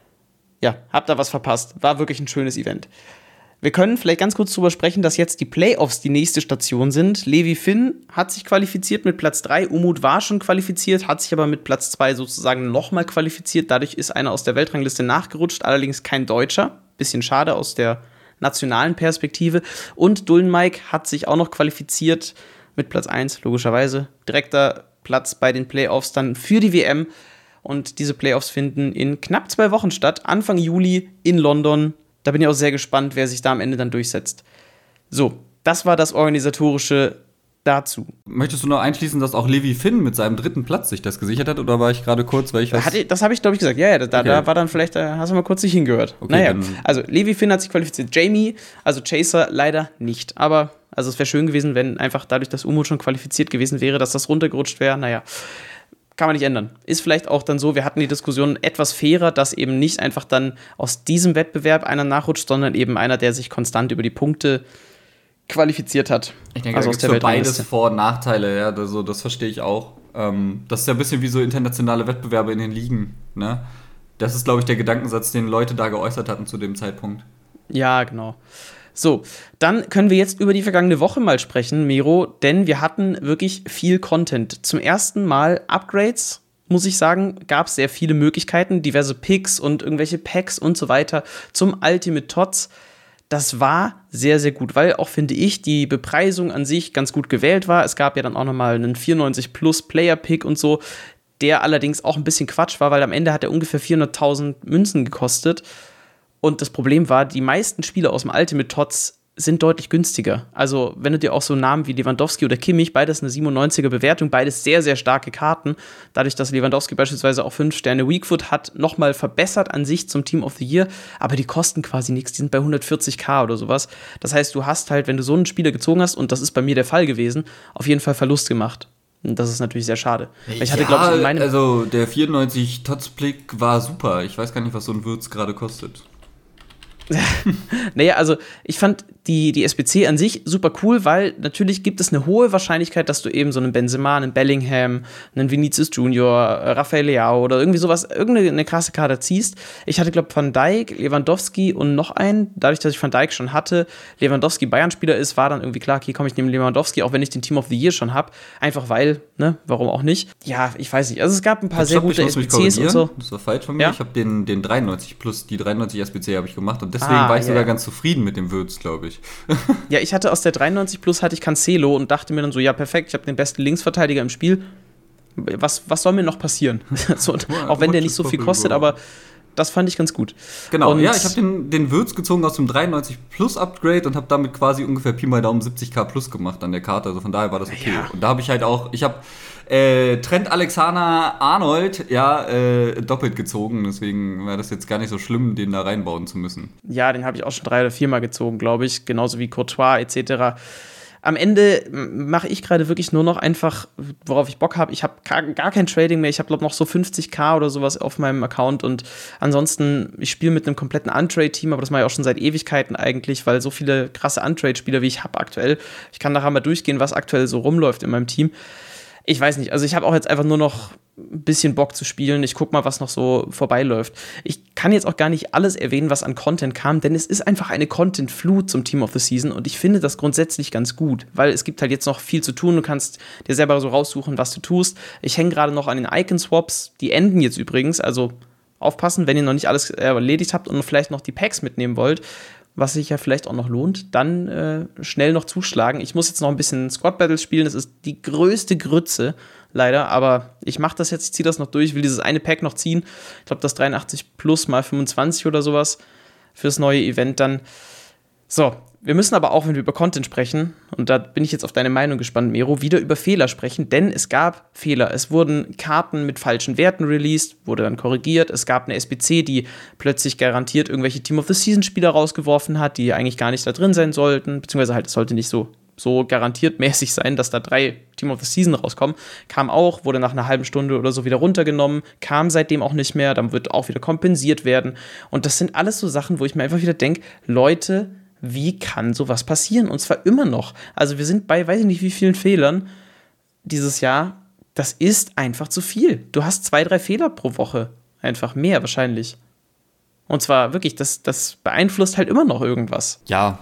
ja, habt ihr was verpasst. War wirklich ein schönes Event. Wir können vielleicht ganz kurz drüber sprechen, dass jetzt die Playoffs die nächste Station sind. Levi Finn hat sich qualifiziert mit Platz 3. Umut war schon qualifiziert, hat sich aber mit Platz 2 sozusagen nochmal qualifiziert. Dadurch ist einer aus der Weltrangliste nachgerutscht, allerdings kein Deutscher. Bisschen schade aus der nationalen Perspektive. Und Dullenmike hat sich auch noch qualifiziert mit Platz 1, logischerweise. Direkter Platz bei den Playoffs dann für die WM. Und diese Playoffs finden in knapp 2 Wochen statt, Anfang Juli in London. Da bin ich auch sehr gespannt, wer sich da am Ende dann durchsetzt. So, das war das Organisatorische dazu. Möchtest du noch einschließen, dass auch Levi Finn mit seinem 3. Platz sich das gesichert hat? Oder war ich gerade kurz, weil ich was... Das habe ich, glaube ich, gesagt. Ja, da war dann vielleicht, da hast du mal kurz nicht hingehört. Okay, naja, also Levi Finn hat sich qualifiziert. Jamie, also Chaser, leider nicht. Aber also es wäre schön gewesen, wenn einfach dadurch, dass Umut schon qualifiziert gewesen wäre, dass das runtergerutscht wäre. Naja, kann man nicht ändern. Ist vielleicht auch dann so, wir hatten die Diskussion etwas fairer, dass eben nicht einfach dann aus diesem Wettbewerb einer nachrutscht, sondern eben einer, der sich konstant über die Punkte qualifiziert hat. Ich denke, also da gibt es für beides Vor- und Nachteile. Ja, also das verstehe ich auch. Das ist ja ein bisschen wie so internationale Wettbewerbe in den Ligen. Ne? Das ist, glaube ich, der Gedankensatz, den Leute da geäußert hatten zu dem Zeitpunkt. Ja, genau. So, dann können wir jetzt über die vergangene Woche mal sprechen, Miro, denn wir hatten wirklich viel Content. Zum ersten Mal Upgrades, muss ich sagen, gab es sehr viele Möglichkeiten, diverse Picks und irgendwelche Packs und so weiter zum Ultimate Tots. Das war sehr, sehr gut, weil auch, finde ich, die Bepreisung an sich ganz gut gewählt war. Es gab ja dann auch nochmal einen 94+ Player-Pick und so, der allerdings auch ein bisschen Quatsch war, weil am Ende hat er ungefähr 400.000 Münzen gekostet. Und das Problem war, die meisten Spieler aus dem Ultimate Tots sind deutlich günstiger. Also, wenn du dir auch so Namen wie Lewandowski oder Kimmich, beides eine 97er Bewertung, beides sehr, sehr starke Karten. Dadurch, dass Lewandowski beispielsweise auch 5 Sterne Weakfoot hat, nochmal verbessert an sich zum Team of the Year, aber die kosten quasi nichts, die sind bei 140k oder sowas. Das heißt, du hast halt, wenn du so einen Spieler gezogen hast, und das ist bei mir der Fall gewesen, auf jeden Fall Verlust gemacht. Und das ist natürlich sehr schade. Weil ich hatte, glaube ich, in meinem also der 94 Tots-Blick war super. Ich weiß gar nicht, was so ein Würz gerade kostet. Naja, also ich fand die SBC an sich super cool, weil natürlich gibt es eine hohe Wahrscheinlichkeit, dass du eben so einen Benzema, einen Bellingham, einen Vinicius Junior, Rafael Leao oder irgendwie sowas, irgendeine krasse Karte ziehst. Ich hatte, glaube ich, Van Dijk, Lewandowski und noch einen. Dadurch, dass ich Van Dijk schon hatte, Lewandowski Bayern-Spieler ist, war dann irgendwie klar, okay, komm, ich nehme Lewandowski, auch wenn ich den Team of the Year schon habe. Einfach weil, ne, warum auch nicht? Ja, ich weiß nicht. Also es gab ein paar sehr gute SBCs und so. Das war falsch von mir. Ja? Ich habe den 93 plus die 93 SBC habe ich gemacht und deswegen war ich sogar ganz zufrieden mit dem Würz, glaube ich. Ja, ich hatte aus der 93 Plus hatte ich Cancelo und dachte mir dann so, ja, perfekt, ich habe den besten Linksverteidiger im Spiel. Was soll mir noch passieren? So, auch wenn der nicht so viel kostet, aber das fand ich ganz gut. Genau, und ja, ich habe den Würz gezogen aus dem 93 Plus Upgrade und habe damit quasi ungefähr Pi mal Daumen 70k Plus gemacht an der Karte. Also von daher war das okay. Ja. Und da habe ich halt auch, Trent Alexander-Arnold, doppelt gezogen. Deswegen war das jetzt gar nicht so schlimm, den da reinbauen zu müssen. Ja, den habe ich auch schon 3 oder 4 Mal gezogen, glaube ich. Genauso wie Courtois etc. Am Ende mache ich gerade wirklich nur noch einfach, worauf ich Bock habe. Ich habe gar kein Trading mehr. Ich habe, glaube ich, noch so 50k oder sowas auf meinem Account. Und ansonsten, ich spiele mit einem kompletten Untrade-Team, aber das mache ich auch schon seit Ewigkeiten eigentlich, weil so viele krasse Untrade-Spieler, wie ich habe aktuell. Ich kann nachher mal durchgehen, was aktuell so rumläuft in meinem Team. Ich weiß nicht, also ich habe auch jetzt einfach nur noch ein bisschen Bock zu spielen. Ich guck mal, was noch so vorbeiläuft. Ich kann jetzt auch gar nicht alles erwähnen, was an Content kam, denn es ist einfach eine Content-Flut zum Team of the Season und ich finde das grundsätzlich ganz gut, weil es gibt halt jetzt noch viel zu tun. Du kannst dir selber so raussuchen, was du tust. Ich hänge gerade noch an den Icon-Swaps. Die enden jetzt übrigens, also aufpassen, wenn ihr noch nicht alles erledigt habt und vielleicht noch die Packs mitnehmen wollt, was sich ja vielleicht auch noch lohnt, dann schnell noch zuschlagen. Ich muss jetzt noch ein bisschen Squad Battles spielen, das ist die größte Grütze, leider, aber ich mache das jetzt, ich ziehe das noch durch, will dieses eine Pack noch ziehen. Ich glaube, das 83 plus mal 25 oder sowas fürs neue Event dann. So, wir müssen aber auch, wenn wir über Content sprechen, und da bin ich jetzt auf deine Meinung gespannt, Mero, wieder über Fehler sprechen, denn es gab Fehler. Es wurden Karten mit falschen Werten released, wurde dann korrigiert. Es gab eine SBC, die plötzlich garantiert irgendwelche Team of the Season-Spieler rausgeworfen hat, die eigentlich gar nicht da drin sein sollten, beziehungsweise halt, es sollte nicht so garantiert mäßig sein, dass da 3 Team of the Season rauskommen. Kam auch, wurde nach einer halben Stunde oder so wieder runtergenommen, kam seitdem auch nicht mehr, dann wird auch wieder kompensiert werden. Und das sind alles so Sachen, wo ich mir einfach wieder denke, Leute, wie kann sowas passieren? Und zwar immer noch. Also wir sind bei, weiß ich nicht wie vielen Fehlern dieses Jahr. Das ist einfach zu viel. Du hast 2, 3 Fehler pro Woche. Einfach mehr wahrscheinlich. Und zwar wirklich, das beeinflusst halt immer noch irgendwas. Ja,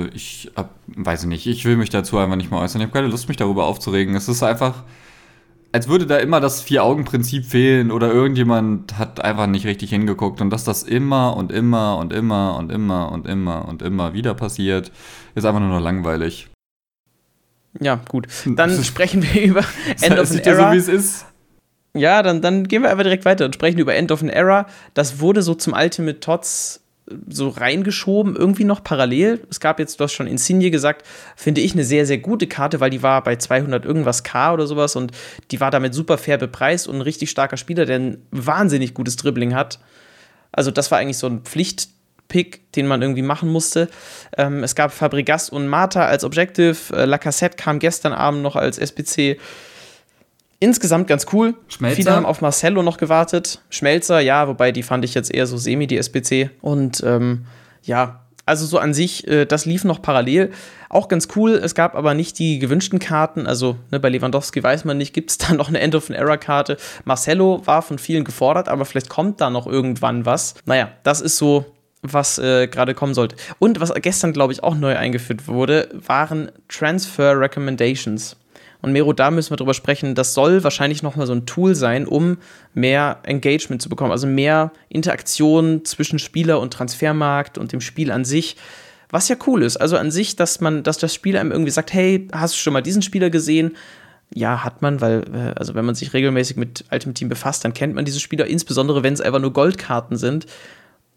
weiß nicht, ich will mich dazu einfach nicht mehr äußern. Ich habe keine Lust, mich darüber aufzuregen. Es ist einfach, als würde da immer das 4-Augen-Prinzip fehlen oder irgendjemand hat einfach nicht richtig hingeguckt und dass das immer und immer und immer und immer und immer und immer wieder passiert, ist einfach nur noch langweilig. Ja, gut. Dann sprechen wir über End of an Era. So, wie es ist. Ja, dann gehen wir einfach direkt weiter und sprechen über End of an Era. Das wurde so zum Ultimate Tots so reingeschoben, irgendwie noch parallel. Es gab jetzt, du hast schon Insigne gesagt, finde ich eine sehr, sehr gute Karte, weil die war bei 200 irgendwas K oder sowas und die war damit super fair bepreist und ein richtig starker Spieler, der ein wahnsinnig gutes Dribbling hat. Also das war eigentlich so ein Pflichtpick, den man irgendwie machen musste. Es gab Fabregas und Mata als Objective, Lacazette kam gestern Abend noch als SBC. Insgesamt ganz cool. Schmelzer. Viele haben auf Marcelo noch gewartet. Schmelzer, ja, wobei die fand ich jetzt eher so semi, die SBC. Und also so an sich, das lief noch parallel. Auch ganz cool, es gab aber nicht die gewünschten Karten. Also bei Lewandowski weiß man nicht, gibt es da noch eine End-of-an-Era-Karte. Marcelo war von vielen gefordert, aber vielleicht kommt da noch irgendwann was. Naja, das ist so, was gerade kommen sollte. Und was gestern, glaube ich, auch neu eingeführt wurde, waren Transfer Recommendations. Und Mero, da müssen wir drüber sprechen, das soll wahrscheinlich nochmal so ein Tool sein, um mehr Engagement zu bekommen, also mehr Interaktion zwischen Spieler und Transfermarkt und dem Spiel an sich, was ja cool ist. Also an sich, dass das Spiel einem irgendwie sagt, hey, hast du schon mal diesen Spieler gesehen? Ja, hat man, weil, also wenn man sich regelmäßig mit Ultimate Team befasst, dann kennt man diese Spieler, insbesondere wenn es einfach nur Goldkarten sind.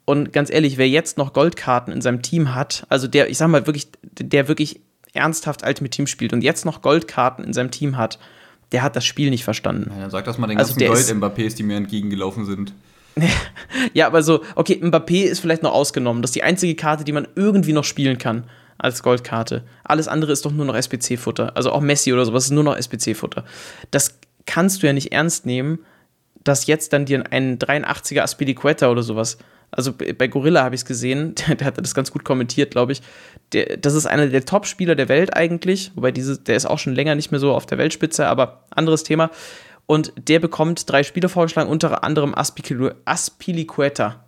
Und ganz ehrlich, wer jetzt noch Goldkarten in seinem Team hat, also der, ich sag mal wirklich, der wirklich ernsthaft Ultimate Team spielt und jetzt noch Goldkarten in seinem Team hat, der hat das Spiel nicht verstanden. Ja, dann sag das mal den ganzen Gold-Mbappés, die mir entgegengelaufen sind. Ja, aber so, okay, Mbappé ist vielleicht noch ausgenommen. Das ist die einzige Karte, die man irgendwie noch spielen kann als Goldkarte. Alles andere ist doch nur noch SBC-Futter. Also auch Messi oder sowas ist nur noch SBC-Futter. Das kannst du ja nicht ernst nehmen, dass jetzt dann dir ein 83er Azpilicueta oder sowas, also bei Gorilla habe ich es gesehen, der hat das ganz gut kommentiert, glaube ich. Das ist einer der Top-Spieler der Welt eigentlich, wobei der ist auch schon länger nicht mehr so auf der Weltspitze, aber anderes Thema. Und der bekommt 3 Spieler vorgeschlagen, unter anderem Azpilicueta.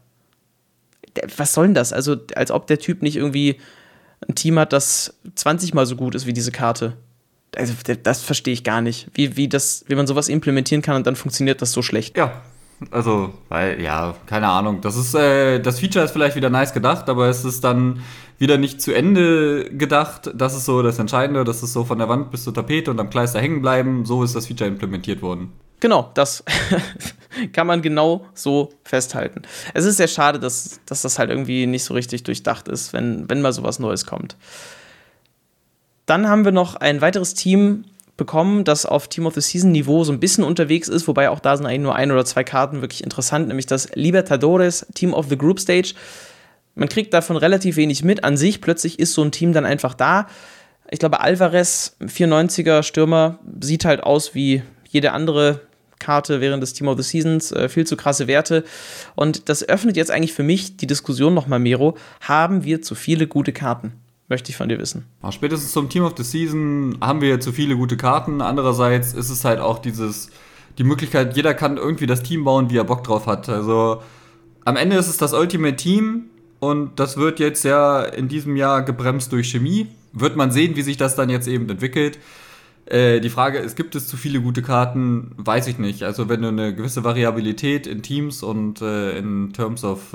Was soll denn das? Also, als ob der Typ nicht irgendwie ein Team hat, das 20 Mal so gut ist wie diese Karte. Also, das verstehe ich gar nicht. Wie man sowas implementieren kann und dann funktioniert das so schlecht. Ja, also, weil, ja, keine Ahnung. Das Feature ist vielleicht wieder nice gedacht, aber es ist dann wieder nicht zu Ende gedacht. Das ist so das Entscheidende, das ist so von der Wand bis zur Tapete und am Kleister hängen bleiben. So ist das Feature implementiert worden. Genau, das kann man genau so festhalten. Es ist sehr schade, dass das halt irgendwie nicht so richtig durchdacht ist, wenn mal sowas Neues kommt. Dann haben wir noch ein weiteres Team bekommen, das auf Team of the Season Niveau so ein bisschen unterwegs ist, wobei auch da sind eigentlich nur 1 oder 2 Karten wirklich interessant, nämlich das Libertadores Team of the Group Stage. Man kriegt davon relativ wenig mit an sich, plötzlich ist so ein Team dann einfach da. Ich glaube, Alvarez, 94er Stürmer, sieht halt aus wie jede andere Karte während des Team of the Seasons, viel zu krasse Werte. Und das öffnet jetzt eigentlich für mich die Diskussion nochmal, Mero, haben wir zu viele gute Karten? Möchte ich von dir wissen. Spätestens zum Team of the Season haben wir zu viele gute Karten. Andererseits ist es halt auch die Möglichkeit, jeder kann irgendwie das Team bauen, wie er Bock drauf hat. Also am Ende ist es das Ultimate Team und das wird jetzt ja in diesem Jahr gebremst durch Chemie. Wird man sehen, wie sich das dann jetzt eben entwickelt. Die Frage ist, gibt es zu viele gute Karten? Weiß ich nicht. Also wenn du eine gewisse Variabilität in Teams und in Terms of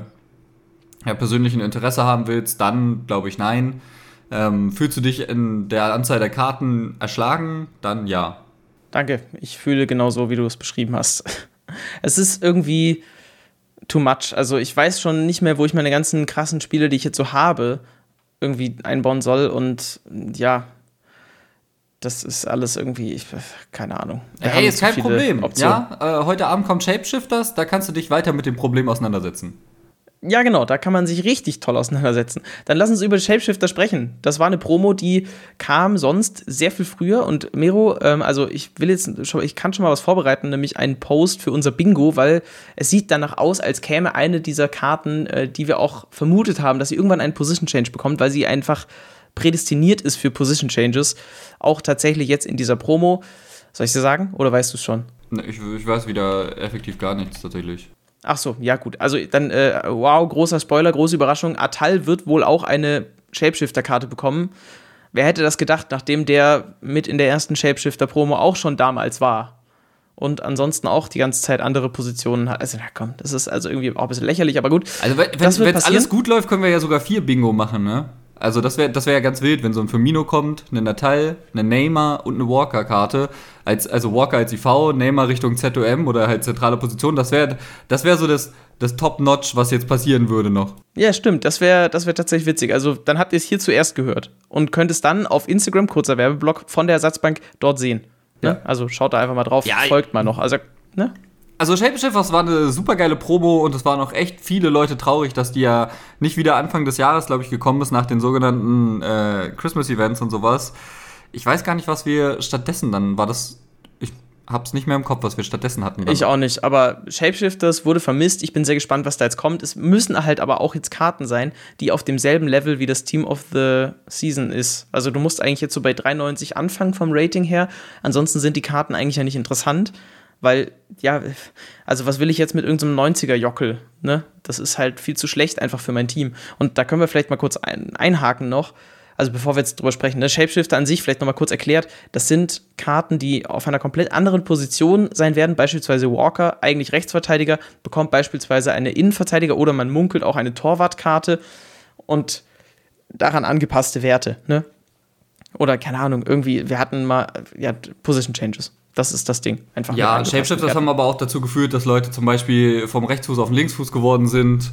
persönlichen Interesse haben willst, dann glaube ich nein. Fühlst du dich in der Anzahl der Karten erschlagen? Dann ja. Danke, ich fühle genauso, wie du es beschrieben hast. Es ist irgendwie too much. Also ich weiß schon nicht mehr, wo ich meine ganzen krassen Spiele, die ich jetzt so habe, irgendwie einbauen soll. Und ja, das ist alles irgendwie, keine Ahnung. Hey, ist kein Problem. Ja, heute Abend kommt Shapeshifters, da kannst du dich weiter mit dem Problem auseinandersetzen. Ja, genau, da kann man sich richtig toll auseinandersetzen. Dann lass uns über Shapeshifter sprechen. Das war eine Promo, die kam sonst sehr viel früher. Und Mero, also ich kann schon mal was vorbereiten, nämlich einen Post für unser Bingo, weil es sieht danach aus, als käme eine dieser Karten, die wir auch vermutet haben, dass sie irgendwann einen Position Change bekommt, weil sie einfach prädestiniert ist für Position Changes. Auch tatsächlich jetzt in dieser Promo. Soll ich dir sagen? Oder weißt du es schon? Ich weiß wieder effektiv gar nichts tatsächlich. Ach so, ja gut. Also dann, wow, großer Spoiler, große Überraschung. Atal wird wohl auch eine Shapeshifter-Karte bekommen. Wer hätte das gedacht, nachdem der mit in der ersten Shapeshifter-Promo auch schon damals war und ansonsten auch die ganze Zeit andere Positionen hat. Also, na komm, das ist also irgendwie auch ein bisschen lächerlich, aber gut. Also, wenn alles gut läuft, können wir ja sogar 4 Bingo machen, ne? Also das wär ja ganz wild, wenn so ein Firmino kommt, eine Natal, eine Neymar und eine Walker-Karte. Also Walker als IV, Neymar Richtung ZOM oder halt zentrale Position. Das wär so das Top-Notch, was jetzt passieren würde noch. Ja, stimmt. Das wär tatsächlich witzig. Also dann habt ihr es hier zuerst gehört und könnt es dann auf Instagram, kurzer Werbeblock, von der Ersatzbank dort sehen. Ja. Ne? Also schaut da einfach mal drauf, ja, folgt mal noch. Also, ne? Also Shapeshifters war eine super geile Promo und es waren auch echt viele Leute traurig, dass die ja nicht wieder Anfang des Jahres, glaube ich, gekommen ist, nach den sogenannten Christmas-Events und sowas. Ich weiß gar nicht, was wir stattdessen dann, ich hab's nicht mehr im Kopf, was wir stattdessen hatten. Dann. Ich auch nicht, aber Shapeshifters wurde vermisst. Ich bin sehr gespannt, was da jetzt kommt. Es müssen halt aber auch jetzt Karten sein, die auf demselben Level wie das Team of the Season ist. Also du musst eigentlich jetzt so bei 93 anfangen vom Rating her. Ansonsten sind die Karten eigentlich ja nicht interessant. Weil, ja, also was will ich jetzt mit irgendeinem 90er-Jockel, ne? Das ist halt viel zu schlecht einfach für mein Team. Und da können wir vielleicht mal kurz einhaken noch. Also bevor wir jetzt drüber sprechen, ne? Shapeshifter an sich, vielleicht noch mal kurz erklärt, das sind Karten, die auf einer komplett anderen Position sein werden. Beispielsweise Walker, eigentlich Rechtsverteidiger, bekommt beispielsweise eine Innenverteidiger oder man munkelt auch eine Torwartkarte und daran angepasste Werte, ne? Oder, keine Ahnung, irgendwie, wir hatten mal, ja, Position Changes. Das ist das Ding. Einfach ja, Shapeshifters haben aber auch dazu geführt, dass Leute zum Beispiel vom Rechtsfuß auf den Linksfuß geworden sind.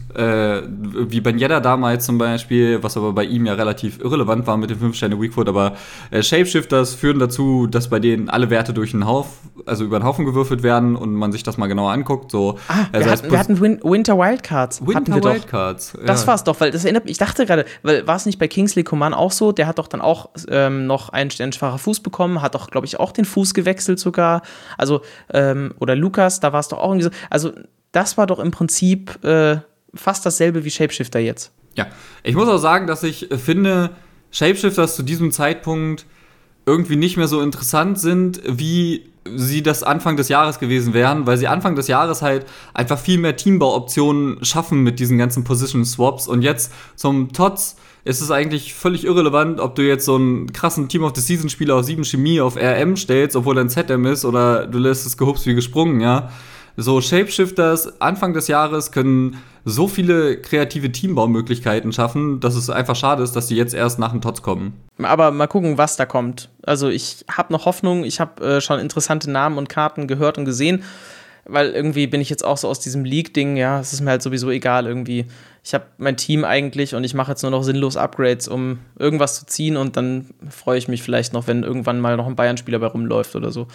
Wie Ben Yedder damals zum Beispiel, was aber bei ihm ja relativ irrelevant war mit dem 5-Sterne-Weakfoot. Aber Shapeshifters führen dazu, dass bei denen alle Werte über den Haufen gewürfelt werden und man sich das mal genauer anguckt. So, wir hatten Winter Wildcards. Wildcards. Das war's doch, weil das erinnert mich, ich dachte gerade, weil war es nicht bei Kingsley Coman auch so? Der hat doch dann auch noch einen schwacher Fuß bekommen, hat doch, glaube ich, auch den Fuß gewechselt sogar. Also, oder Lukas, da war es doch auch irgendwie so. Also, das war doch im Prinzip fast dasselbe wie Shapeshifter jetzt. Ja, ich muss auch sagen, dass ich finde, Shapeshifters zu diesem Zeitpunkt irgendwie nicht mehr so interessant sind, wie sie das Anfang des Jahres gewesen wären, weil sie Anfang des Jahres halt einfach viel mehr Teambauoptionen schaffen mit diesen ganzen Position-Swaps. Und jetzt zum Tots ist es eigentlich völlig irrelevant, ob du jetzt so einen krassen Team-of-the-Season-Spieler auf 7 Chemie auf RM stellst, obwohl er ein ZM ist, oder du lässt es gehupst wie gesprungen, ja. So Shapeshifters Anfang des Jahres können so viele kreative Teambaumöglichkeiten schaffen, dass es einfach schade ist, dass die jetzt erst nach dem Tots kommen. Aber mal gucken, was da kommt. Also ich habe noch Hoffnung, ich habe schon interessante Namen und Karten gehört und gesehen, weil irgendwie bin ich jetzt auch so aus diesem League-Ding, ja, es ist mir halt sowieso egal irgendwie. Ich habe mein Team eigentlich und ich mache jetzt nur noch sinnlos Upgrades, um irgendwas zu ziehen und dann freue ich mich vielleicht noch, wenn irgendwann mal noch ein Bayern-Spieler bei rumläuft oder so.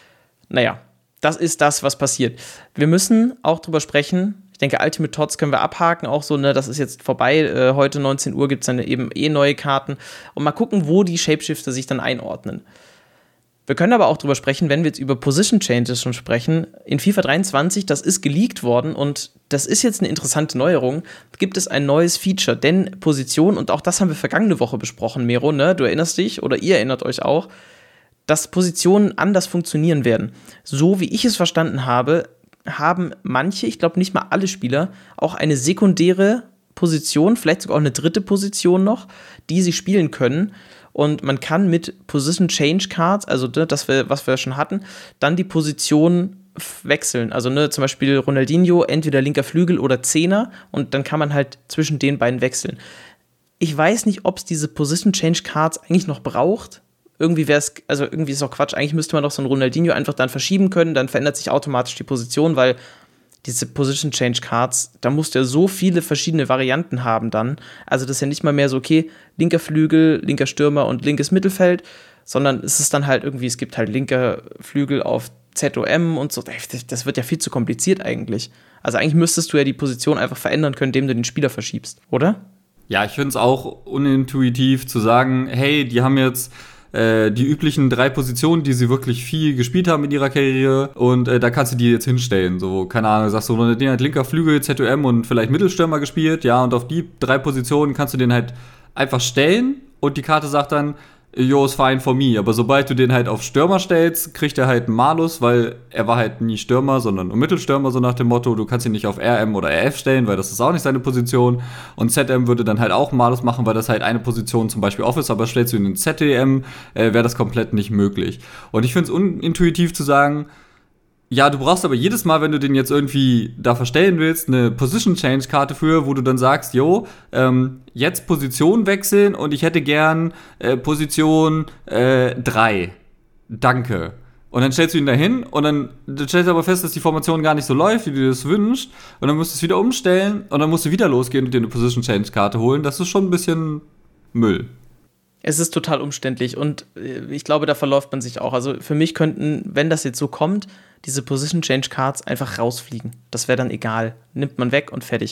Naja, das ist das, was passiert. Wir müssen auch drüber sprechen. Ich denke, Ultimate Tots können wir abhaken, auch so, ne, das ist jetzt vorbei. Heute 19 Uhr gibt es dann eben neue Karten. Und mal gucken, wo die Shapeshifter sich dann einordnen. Wir können aber auch drüber sprechen, wenn wir jetzt über Position Changes schon sprechen. In FIFA 23, das ist geleakt worden und das ist jetzt eine interessante Neuerung, gibt es ein neues Feature, denn Position, und auch das haben wir vergangene Woche besprochen, Mero, ne? Du erinnerst dich oder ihr erinnert euch auch, dass Positionen anders funktionieren werden. So wie ich es verstanden habe, haben manche, ich glaube nicht mal alle Spieler, auch eine sekundäre Position, vielleicht sogar auch eine dritte Position noch, die sie spielen können. Und man kann mit Position Change Cards, also was wir schon hatten, dann die Position wechseln. Also zum Beispiel Ronaldinho, entweder linker Flügel oder Zehner, und dann kann man halt zwischen den beiden wechseln. Ich weiß nicht, ob es diese Position Change Cards eigentlich noch braucht. Irgendwie ist es auch Quatsch. Eigentlich müsste man doch so ein Ronaldinho einfach dann verschieben können, dann verändert sich automatisch die Position, weil diese Position Change Cards, da musst du ja so viele verschiedene Varianten haben dann. Also das ist ja nicht mal mehr so, okay, linker Flügel, linker Stürmer und linkes Mittelfeld, sondern es ist dann halt irgendwie, es gibt halt linker Flügel auf ZOM und so. Das wird ja viel zu kompliziert eigentlich. Also eigentlich müsstest du ja die Position einfach verändern können, indem du den Spieler verschiebst, oder? Ja, ich finde es auch unintuitiv zu sagen, hey, die haben jetzt die üblichen 3 Positionen, die sie wirklich viel gespielt haben in ihrer Karriere, und da kannst du die jetzt hinstellen. So, keine Ahnung, sagst du, Ronaldinho hat linker Flügel, ZOM und vielleicht Mittelstürmer gespielt, ja, und auf die 3 Positionen kannst du den halt einfach stellen und die Karte sagt dann, yo, is fine for me. Aber sobald du den halt auf Stürmer stellst, kriegt er halt einen Malus, weil er war halt nie Stürmer, sondern nur Mittelstürmer, so nach dem Motto, du kannst ihn nicht auf RM oder RF stellen, weil das ist auch nicht seine Position. Und ZM würde dann halt auch einen Malus machen, weil das halt eine Position zum Beispiel off ist, aber stellst du ihn in ZDM, wäre das komplett nicht möglich. Und ich finde es unintuitiv zu sagen, ja, du brauchst aber jedes Mal, wenn du den jetzt irgendwie da verstellen willst, eine Position-Change-Karte für, wo du dann sagst, jo, jetzt Position wechseln und ich hätte gern Position 3. Danke. Und dann stellst du ihn da hin und dann stellst du aber fest, dass die Formation gar nicht so läuft, wie du dir das wünschst. Und dann musst du es wieder umstellen und dann musst du wieder losgehen und dir eine Position-Change-Karte holen. Das ist schon ein bisschen Müll. Es ist total umständlich und ich glaube, da verläuft man sich auch. Also für mich könnten, wenn das jetzt so kommt, diese Position Change Cards einfach rausfliegen. Das wäre dann egal. Nimmt man weg und fertig.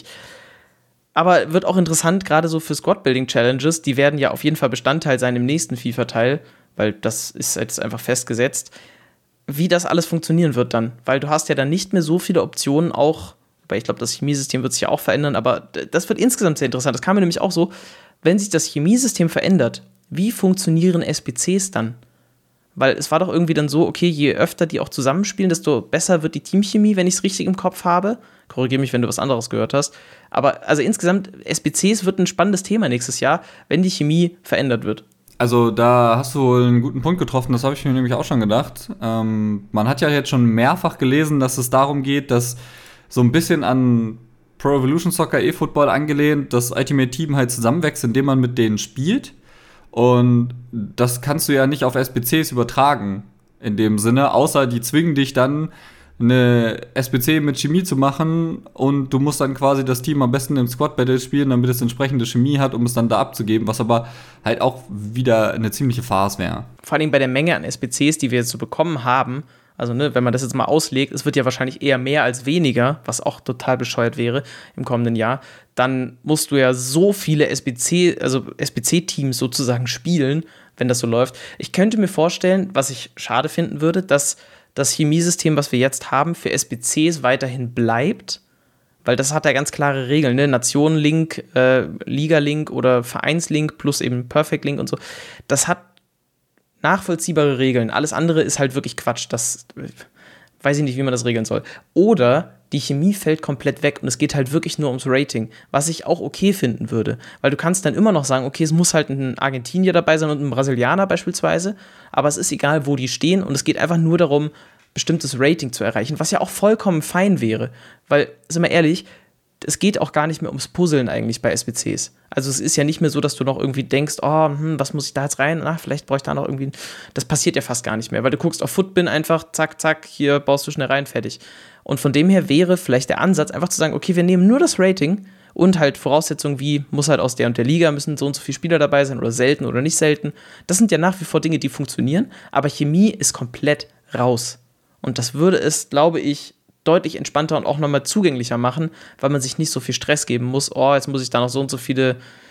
Aber wird auch interessant, gerade so für Squad Building Challenges, die werden ja auf jeden Fall Bestandteil sein im nächsten FIFA-Teil, weil das ist jetzt einfach festgesetzt, wie das alles funktionieren wird dann. Weil du hast ja dann nicht mehr so viele Optionen, auch, weil ich glaube, das Chemiesystem wird sich ja auch verändern, aber das wird insgesamt sehr interessant. Das kam mir nämlich auch so, wenn sich das Chemiesystem verändert, wie funktionieren SBCs dann? Weil es war doch irgendwie dann so, okay, je öfter die auch zusammenspielen, desto besser wird die Teamchemie, wenn ich es richtig im Kopf habe. Korrigiere mich, wenn du was anderes gehört hast. Aber also insgesamt, SBCs wird ein spannendes Thema nächstes Jahr, wenn die Chemie verändert wird. Also da hast du einen guten Punkt getroffen, das habe ich mir nämlich auch schon gedacht. Man hat ja jetzt schon mehrfach gelesen, dass es darum geht, dass so ein bisschen an Pro Evolution Soccer eFootball angelehnt, das Ultimate Team halt zusammenwächst, indem man mit denen spielt. Und das kannst du ja nicht auf SBCs übertragen. in dem Sinne, außer die zwingen dich dann, eine SBC mit Chemie zu machen und du musst dann quasi das Team am besten im Squad-Battle spielen, damit es entsprechende Chemie hat, um es dann da abzugeben, was aber halt auch wieder eine ziemliche Farce wäre. Vor allem bei der Menge an SBCs, die wir jetzt so bekommen haben, also ne, wenn man das jetzt mal auslegt, es wird ja wahrscheinlich eher mehr als weniger, was auch total bescheuert wäre im kommenden Jahr, dann musst du ja so viele SBC-Teams sozusagen spielen, wenn das so läuft. Ich könnte mir vorstellen, was ich schade finden würde, dass das Chemiesystem, was wir jetzt haben, für SBCs weiterhin bleibt, weil das hat ja ganz klare Regeln, ne? Nationen-Link, Liga-Link oder Vereins-Link plus eben Perfect-Link und so. Das hat nachvollziehbare Regeln. Alles andere ist halt wirklich Quatsch. Das weiß ich nicht, wie man das regeln soll. Oder die Chemie fällt komplett weg und es geht halt wirklich nur ums Rating, was ich auch okay finden würde. Weil du kannst dann immer noch sagen, okay, es muss halt ein Argentinier dabei sein und ein Brasilianer beispielsweise, aber es ist egal, wo die stehen und es geht einfach nur darum, bestimmtes Rating zu erreichen, was ja auch vollkommen fein wäre. Weil, sind wir ehrlich, es geht auch gar nicht mehr ums Puzzeln eigentlich bei SBCs. Also es ist ja nicht mehr so, dass du noch irgendwie denkst, was muss ich da jetzt rein? Vielleicht brauche ich da noch irgendwie. Das passiert ja fast gar nicht mehr, weil du guckst auf Footbin einfach, zack, zack, hier baust du schnell rein, fertig. Und von dem her wäre vielleicht der Ansatz, einfach zu sagen, okay, wir nehmen nur das Rating und halt Voraussetzungen wie, muss halt aus der und der Liga, müssen so und so viele Spieler dabei sein oder selten oder nicht selten. Das sind ja nach wie vor Dinge, die funktionieren, aber Chemie ist komplett raus. Und das würde es, glaube ich, deutlich entspannter und auch nochmal zugänglicher machen, weil man sich nicht so viel Stress geben muss. Jetzt muss ich da noch so und so viele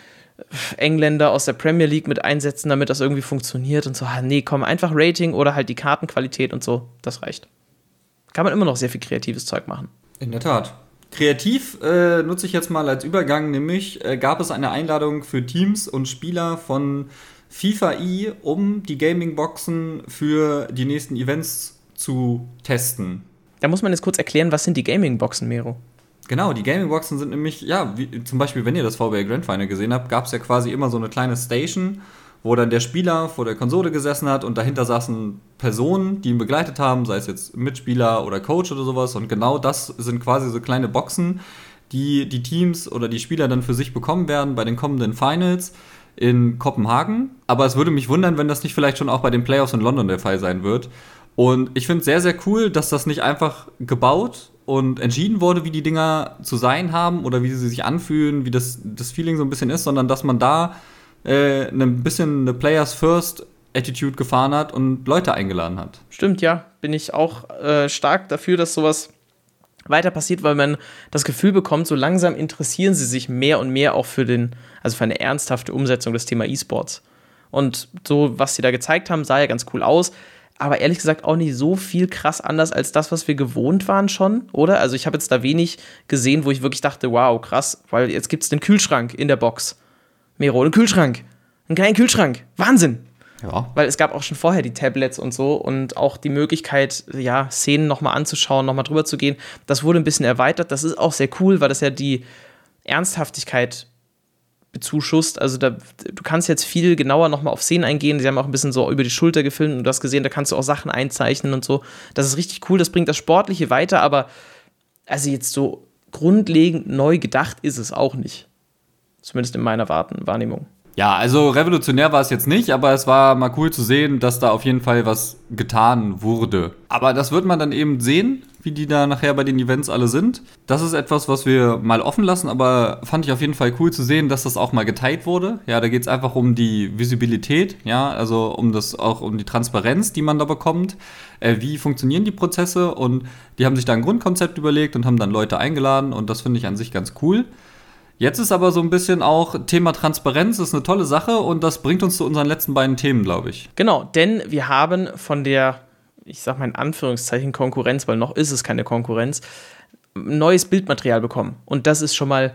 Engländer aus der Premier League mit einsetzen, damit das irgendwie funktioniert und so. Nee, komm, einfach Rating oder halt die Kartenqualität und so, das reicht. Kann man immer noch sehr viel kreatives Zeug machen. In der Tat. Kreativ nutze ich jetzt mal als Übergang, nämlich gab es eine Einladung für Teams und Spieler von FIFA i, um die Gaming-Boxen für die nächsten Events zu testen. Da muss man jetzt kurz erklären, was sind die Gaming-Boxen, Mero? Genau, die Gaming-Boxen sind nämlich, wie, zum Beispiel, wenn ihr das VBA Grand Final gesehen habt, gab es ja quasi immer so eine kleine Station, wo dann der Spieler vor der Konsole gesessen hat und dahinter saßen Personen, die ihn begleitet haben, sei es jetzt Mitspieler oder Coach oder sowas. Und genau das sind quasi so kleine Boxen, die die Teams oder die Spieler dann für sich bekommen werden bei den kommenden Finals in Kopenhagen. Aber es würde mich wundern, wenn das nicht vielleicht schon auch bei den Playoffs in London der Fall sein wird. Und ich finde es sehr, sehr cool, dass das nicht einfach gebaut und entschieden wurde, wie die Dinger zu sein haben oder wie sie sich anfühlen, wie das Feeling so ein bisschen ist, sondern dass man da ein bisschen eine Players-First-Attitude gefahren hat und Leute eingeladen hat. Stimmt, ja. Bin ich auch stark dafür, dass sowas weiter passiert, weil man das Gefühl bekommt, so langsam interessieren sie sich mehr und mehr auch für eine ernsthafte Umsetzung des Thema E-Sports. Und so, was sie da gezeigt haben, sah ja ganz cool aus. Aber ehrlich gesagt auch nicht so viel krass anders als das, was wir gewohnt waren schon, oder? Also ich habe jetzt da wenig gesehen, wo ich wirklich dachte, wow, krass, weil jetzt gibt es den Kühlschrank in der Box. Mero, einen Kühlschrank. Einen kleinen Kühlschrank. Wahnsinn. Ja. Weil es gab auch schon vorher die Tablets und so und auch die Möglichkeit, ja, Szenen nochmal anzuschauen, nochmal drüber zu gehen. Das wurde ein bisschen erweitert. Das ist auch sehr cool, weil das ja die Ernsthaftigkeit bezuschusst. Also du kannst jetzt viel genauer nochmal auf Szenen eingehen. Sie haben auch ein bisschen so über die Schulter gefilmt und du hast gesehen, da kannst du auch Sachen einzeichnen und so. Das ist richtig cool, das bringt das Sportliche weiter, aber also jetzt so grundlegend neu gedacht ist es auch nicht. Zumindest in meiner Wahrnehmung. Ja, also revolutionär war es jetzt nicht, aber es war mal cool zu sehen, dass da auf jeden Fall was getan wurde. Aber das wird man dann eben sehen, wie die da nachher bei den Events alle sind. Das ist etwas, was wir mal offen lassen, aber fand ich auf jeden Fall cool zu sehen, dass das auch mal geteilt wurde. Ja, da geht es einfach um die Visibilität, ja, also um die Transparenz, die man da bekommt. Wie funktionieren die Prozesse? Und die haben sich da ein Grundkonzept überlegt und haben dann Leute eingeladen und das finde ich an sich ganz cool. Jetzt ist aber so ein bisschen auch Thema Transparenz, ist eine tolle Sache und das bringt uns zu unseren letzten beiden Themen, glaube ich. Genau, denn wir haben von der, ich sag mal in Anführungszeichen Konkurrenz, weil noch ist es keine Konkurrenz, neues Bildmaterial bekommen. Und das ist schon mal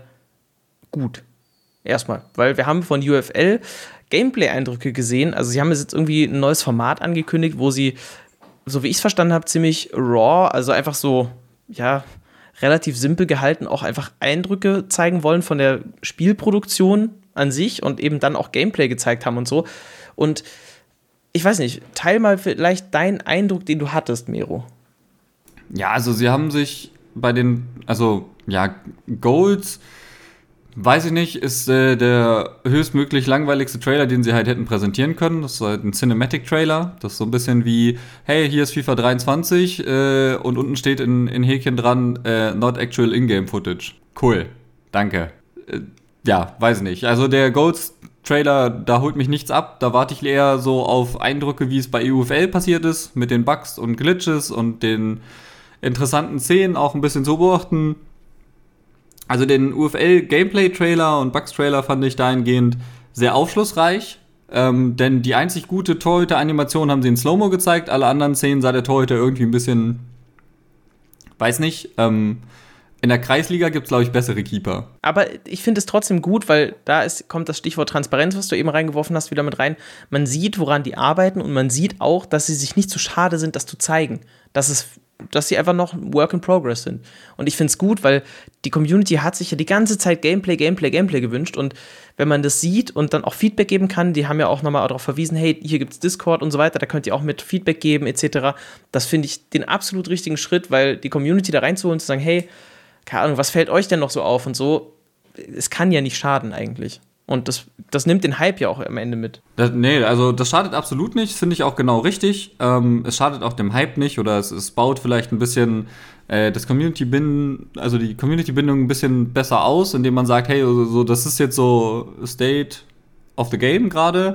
gut. Erstmal, weil wir haben von UFL Gameplay-Eindrücke gesehen. Also sie haben jetzt irgendwie ein neues Format angekündigt, wo sie, so wie ich es verstanden habe, ziemlich raw, also einfach so, ja, relativ simpel gehalten, auch einfach Eindrücke zeigen wollen von der Spielproduktion an sich und eben dann auch Gameplay gezeigt haben und so. Und ich weiß nicht, teil mal vielleicht deinen Eindruck, den du hattest, Mero. Ja, also sie haben sich bei den, Goals Weiß ich nicht, ist der höchstmöglich langweiligste Trailer, den sie halt hätten präsentieren können. Das ist halt ein Cinematic-Trailer. Das ist so ein bisschen wie, hey, hier ist FIFA 23 und unten steht in Häkchen dran, not actual in-game-footage. Cool, danke. Ja, weiß ich nicht. Also der Golds-Trailer, da holt mich nichts ab. Da warte ich eher so auf Eindrücke, wie es bei EUFL passiert ist, mit den Bugs und Glitches und den interessanten Szenen auch ein bisschen zu beobachten. Also den UFL-Gameplay-Trailer und Bugs-Trailer fand ich dahingehend sehr aufschlussreich, denn die einzig gute Torhüter-Animation haben sie in Slow-Mo gezeigt, alle anderen Szenen sah der Torhüter irgendwie ein bisschen, weiß nicht, in der Kreisliga gibt es, glaube ich, bessere Keeper. Aber ich finde es trotzdem gut, weil kommt das Stichwort Transparenz, was du eben reingeworfen hast, wieder mit rein. Man sieht, woran die arbeiten und man sieht auch, dass sie sich nicht zu schade sind, das zu zeigen, dass sie einfach noch Work in Progress sind. Und ich finde es gut, weil die Community hat sich ja die ganze Zeit Gameplay gewünscht und wenn man das sieht und dann auch Feedback geben kann, die haben ja auch nochmal darauf verwiesen, hey, hier gibt es Discord und so weiter, da könnt ihr auch mit Feedback geben etc. Das finde ich den absolut richtigen Schritt, weil die Community da reinzuholen und zu sagen, hey, keine Ahnung, was fällt euch denn noch so auf und so, es kann ja nicht schaden eigentlich. Und das nimmt den Hype ja auch am Ende mit. Also das schadet absolut nicht, finde ich auch genau richtig. Es schadet auch dem Hype nicht oder es baut vielleicht ein bisschen die Community-Bindung ein bisschen besser aus, indem man sagt, hey, so, das ist jetzt so State of the Game gerade.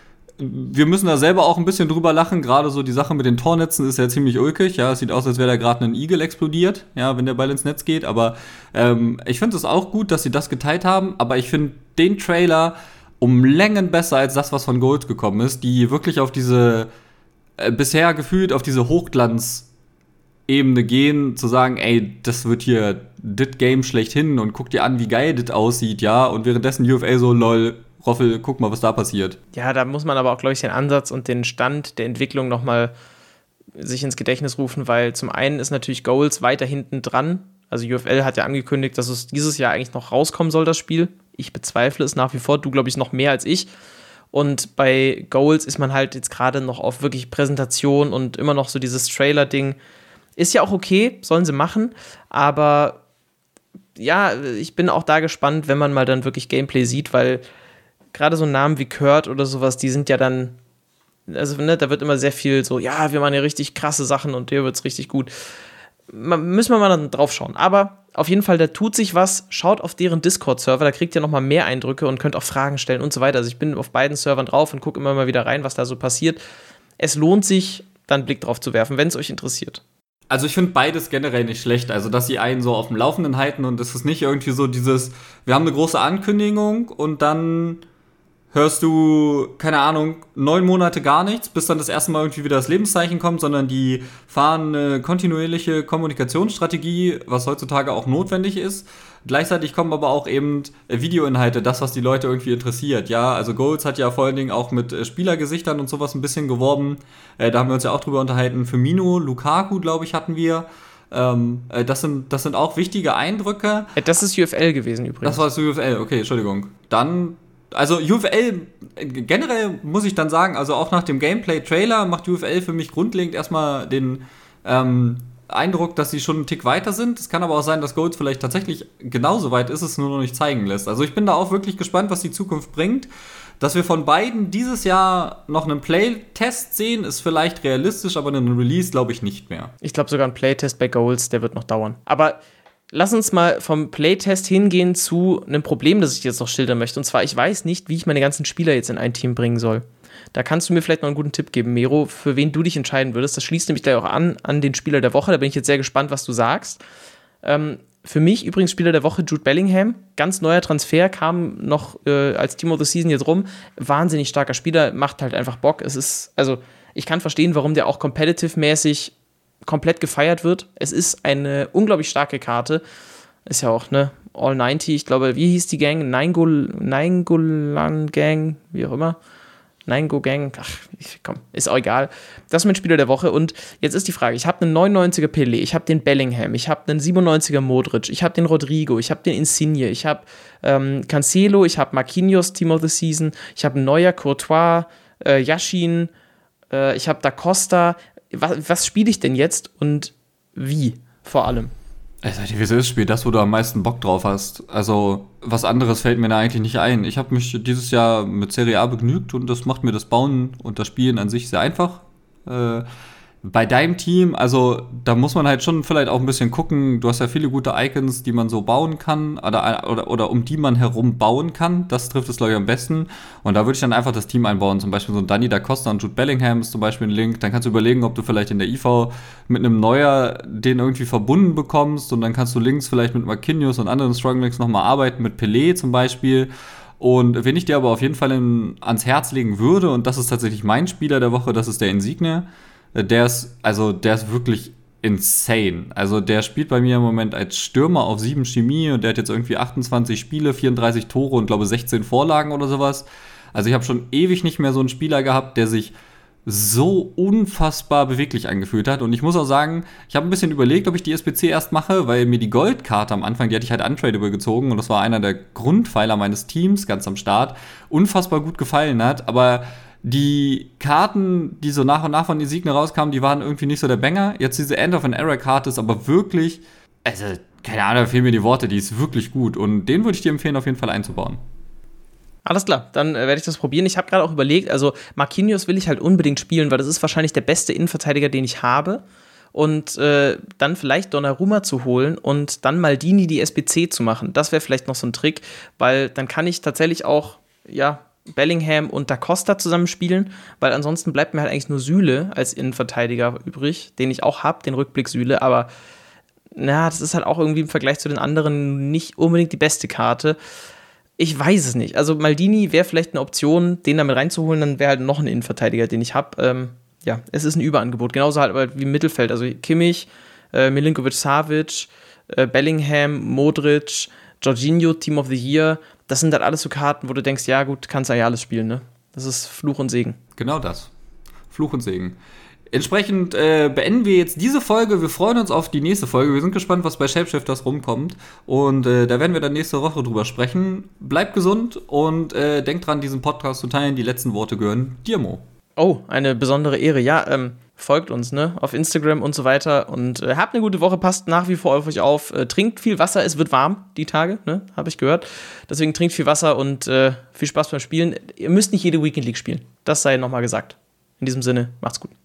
Wir müssen da selber auch ein bisschen drüber lachen, gerade so die Sache mit den Tornetzen ist ja ziemlich ulkig, ja, es sieht aus, als wäre da gerade ein Igel explodiert, ja, wenn der Ball ins Netz geht, aber ich finde es auch gut, dass sie das geteilt haben, aber ich finde den Trailer um Längen besser als das, was von Gold gekommen ist, die wirklich auf diese, bisher gefühlt auf diese Hochglanz-Ebene gehen, zu sagen, ey, das wird hier dit Game schlechthin und guck dir an, wie geil dit aussieht, ja, und währenddessen UFA so, lol, Roffel, guck mal, was da passiert. Ja, da muss man aber auch, glaube ich, den Ansatz und den Stand der Entwicklung nochmal sich ins Gedächtnis rufen, weil zum einen ist natürlich Goals weiter hinten dran. Also UFL hat ja angekündigt, dass es dieses Jahr eigentlich noch rauskommen soll, das Spiel. Ich bezweifle es nach wie vor, du, glaube ich, noch mehr als ich. Und bei Goals ist man halt jetzt gerade noch auf wirklich Präsentation und immer noch so dieses Trailer-Ding. Ist ja auch okay, sollen sie machen, aber ja, ich bin auch da gespannt, wenn man mal dann wirklich Gameplay sieht, weil gerade so Namen wie Kurt oder sowas, die sind ja dann, also ne, da wird immer sehr viel so, ja, wir machen ja richtig krasse Sachen und hier wird's richtig gut. Müssen wir mal dann drauf schauen. Aber auf jeden Fall, da tut sich was. Schaut auf deren Discord-Server, da kriegt ihr noch mal mehr Eindrücke und könnt auch Fragen stellen und so weiter. Also ich bin auf beiden Servern drauf und gucke immer mal wieder rein, was da so passiert. Es lohnt sich, da einen Blick drauf zu werfen, wenn es euch interessiert. Also ich finde beides generell nicht schlecht, also dass sie einen so auf dem Laufenden halten und es ist nicht irgendwie so dieses, wir haben eine große Ankündigung und dann hörst du, keine Ahnung, 9 Monate gar nichts, bis dann das erste Mal irgendwie wieder das Lebenszeichen kommt, sondern die fahren eine kontinuierliche Kommunikationsstrategie, was heutzutage auch notwendig ist. Gleichzeitig kommen aber auch eben Videoinhalte, das, was die Leute irgendwie interessiert. Ja, also Goals hat ja vor allen Dingen auch mit Spielergesichtern und sowas ein bisschen geworben. Da haben wir uns ja auch drüber unterhalten. Firmino, Lukaku, glaube ich, hatten wir. Das sind auch wichtige Eindrücke. Das ist UFL gewesen übrigens. Das war das UFL, okay, Entschuldigung. Dann, also UFL, generell muss ich dann sagen, also auch nach dem Gameplay-Trailer macht UFL für mich grundlegend erstmal den Eindruck, dass sie schon einen Tick weiter sind. Es kann aber auch sein, dass Gold vielleicht tatsächlich genauso weit ist, es nur noch nicht zeigen lässt. Also ich bin da auch wirklich gespannt, was die Zukunft bringt. Dass wir von beiden dieses Jahr noch einen Playtest sehen, ist vielleicht realistisch, aber einen Release glaube ich nicht mehr. Ich glaube sogar ein Playtest bei Goals, der wird noch dauern. Aber lass uns mal vom Playtest hingehen zu einem Problem, das ich jetzt noch schildern möchte. Und zwar, ich weiß nicht, wie ich meine ganzen Spieler jetzt in ein Team bringen soll. Da kannst du mir vielleicht noch einen guten Tipp geben, Mero, für wen du dich entscheiden würdest. Das schließt nämlich gleich auch an den Spieler der Woche. Da bin ich jetzt sehr gespannt, was du sagst. Für mich übrigens Spieler der Woche Jude Bellingham. Ganz neuer Transfer, kam noch als Team of the Season jetzt rum. Wahnsinnig starker Spieler, macht halt einfach Bock. Also ich kann verstehen, warum der auch competitive-mäßig komplett gefeiert wird. Es ist eine unglaublich starke Karte. Ist ja auch, ne, All 90, ich glaube, wie hieß die Gang? Nainggolan Gang, wie auch immer. Go Gang, komm, ist auch egal. Das ist mein Spieler der Woche und jetzt ist die Frage, ich habe einen 99er Pelé, ich habe den Bellingham, ich habe einen 97er Modric, ich habe den Rodrigo, ich habe den Insigne, ich habe Cancelo, ich habe Marquinhos, Team of the Season, ich habe Neuer, Courtois, Yashin, ich habe Da Costa. Was spiele ich denn jetzt und wie vor allem? Also, wie es ist, spiel das, wo du am meisten Bock drauf hast. Also, was anderes fällt mir da eigentlich nicht ein. Ich habe mich dieses Jahr mit Serie A begnügt und das macht mir das Bauen und das Spielen an sich sehr einfach. Äh, Bei deinem Team, also da muss man halt schon vielleicht auch ein bisschen gucken. Du hast ja viele gute Icons, die man so bauen kann oder um die man herum bauen kann. Das trifft es, glaube ich, am besten. Und da würde ich dann einfach das Team einbauen. Zum Beispiel so ein Danny da Costa und Jude Bellingham ist zum Beispiel ein Link. Dann kannst du überlegen, ob du vielleicht in der IV mit einem Neuer den irgendwie verbunden bekommst. Und dann kannst du links vielleicht mit Marquinhos und anderen Stronglinks nochmal arbeiten, mit Pelé zum Beispiel. Und wen ich dir aber auf jeden Fall ans Herz legen würde, und das ist tatsächlich mein Spieler der Woche, das ist der Insigne. Der ist wirklich insane. Also der spielt bei mir im Moment als Stürmer auf 7 Chemie und der hat jetzt irgendwie 28 Spiele, 34 Tore und glaube 16 Vorlagen oder sowas. Also ich habe schon ewig nicht mehr so einen Spieler gehabt, der sich so unfassbar beweglich angefühlt hat. Und ich muss auch sagen, ich habe ein bisschen überlegt, ob ich die SBC erst mache, weil mir die Goldkarte am Anfang, die hatte ich halt untradable gezogen und das war einer der Grundpfeiler meines Teams ganz am Start, unfassbar gut gefallen hat. Aber die Karten, die so nach und nach von Insigne rauskamen, die waren irgendwie nicht so der Banger. Jetzt diese End of an Era-Karte ist aber wirklich, also keine Ahnung, da fehlen mir die Worte, die ist wirklich gut. Und den würde ich dir empfehlen, auf jeden Fall einzubauen. Alles klar, dann werde ich das probieren. Ich habe gerade auch überlegt, also Marquinhos will ich halt unbedingt spielen, weil das ist wahrscheinlich der beste Innenverteidiger, den ich habe. Und dann vielleicht Donnarumma zu holen und dann Maldini die SBC zu machen. Das wäre vielleicht noch so ein Trick, weil dann kann ich tatsächlich auch, ja, Bellingham und Da Costa zusammenspielen, weil ansonsten bleibt mir halt eigentlich nur Süle als Innenverteidiger übrig, den ich auch habe, den Rückblick Süle, aber na, das ist halt auch irgendwie im Vergleich zu den anderen nicht unbedingt die beste Karte. Ich weiß es nicht. Also Maldini wäre vielleicht eine Option, den damit reinzuholen, dann wäre halt noch ein Innenverteidiger, den ich habe. Ja, es ist ein Überangebot, genauso halt wie im Mittelfeld, also Kimmich, Milinkovic-Savic, Bellingham, Modric, Jorginho, Team of the Year, das sind halt alles so Karten, wo du denkst, ja gut, kannst ja alles spielen, ne? Das ist Fluch und Segen. Genau das. Fluch und Segen. Entsprechend beenden wir jetzt diese Folge. Wir freuen uns auf die nächste Folge. Wir sind gespannt, was bei Shapeshifters rumkommt. Und da werden wir dann nächste Woche drüber sprechen. Bleibt gesund und denkt dran, diesen Podcast zu teilen. Die letzten Worte gehören dir, Mo. Oh, eine besondere Ehre. Ja, folgt uns, ne? Auf Instagram und so weiter. Und habt eine gute Woche, passt nach wie vor auf euch auf. Trinkt viel Wasser, es wird warm die Tage, ne? Habe ich gehört. Deswegen trinkt viel Wasser und viel Spaß beim Spielen. Ihr müsst nicht jede Weekend League spielen. Das sei nochmal gesagt. In diesem Sinne, macht's gut.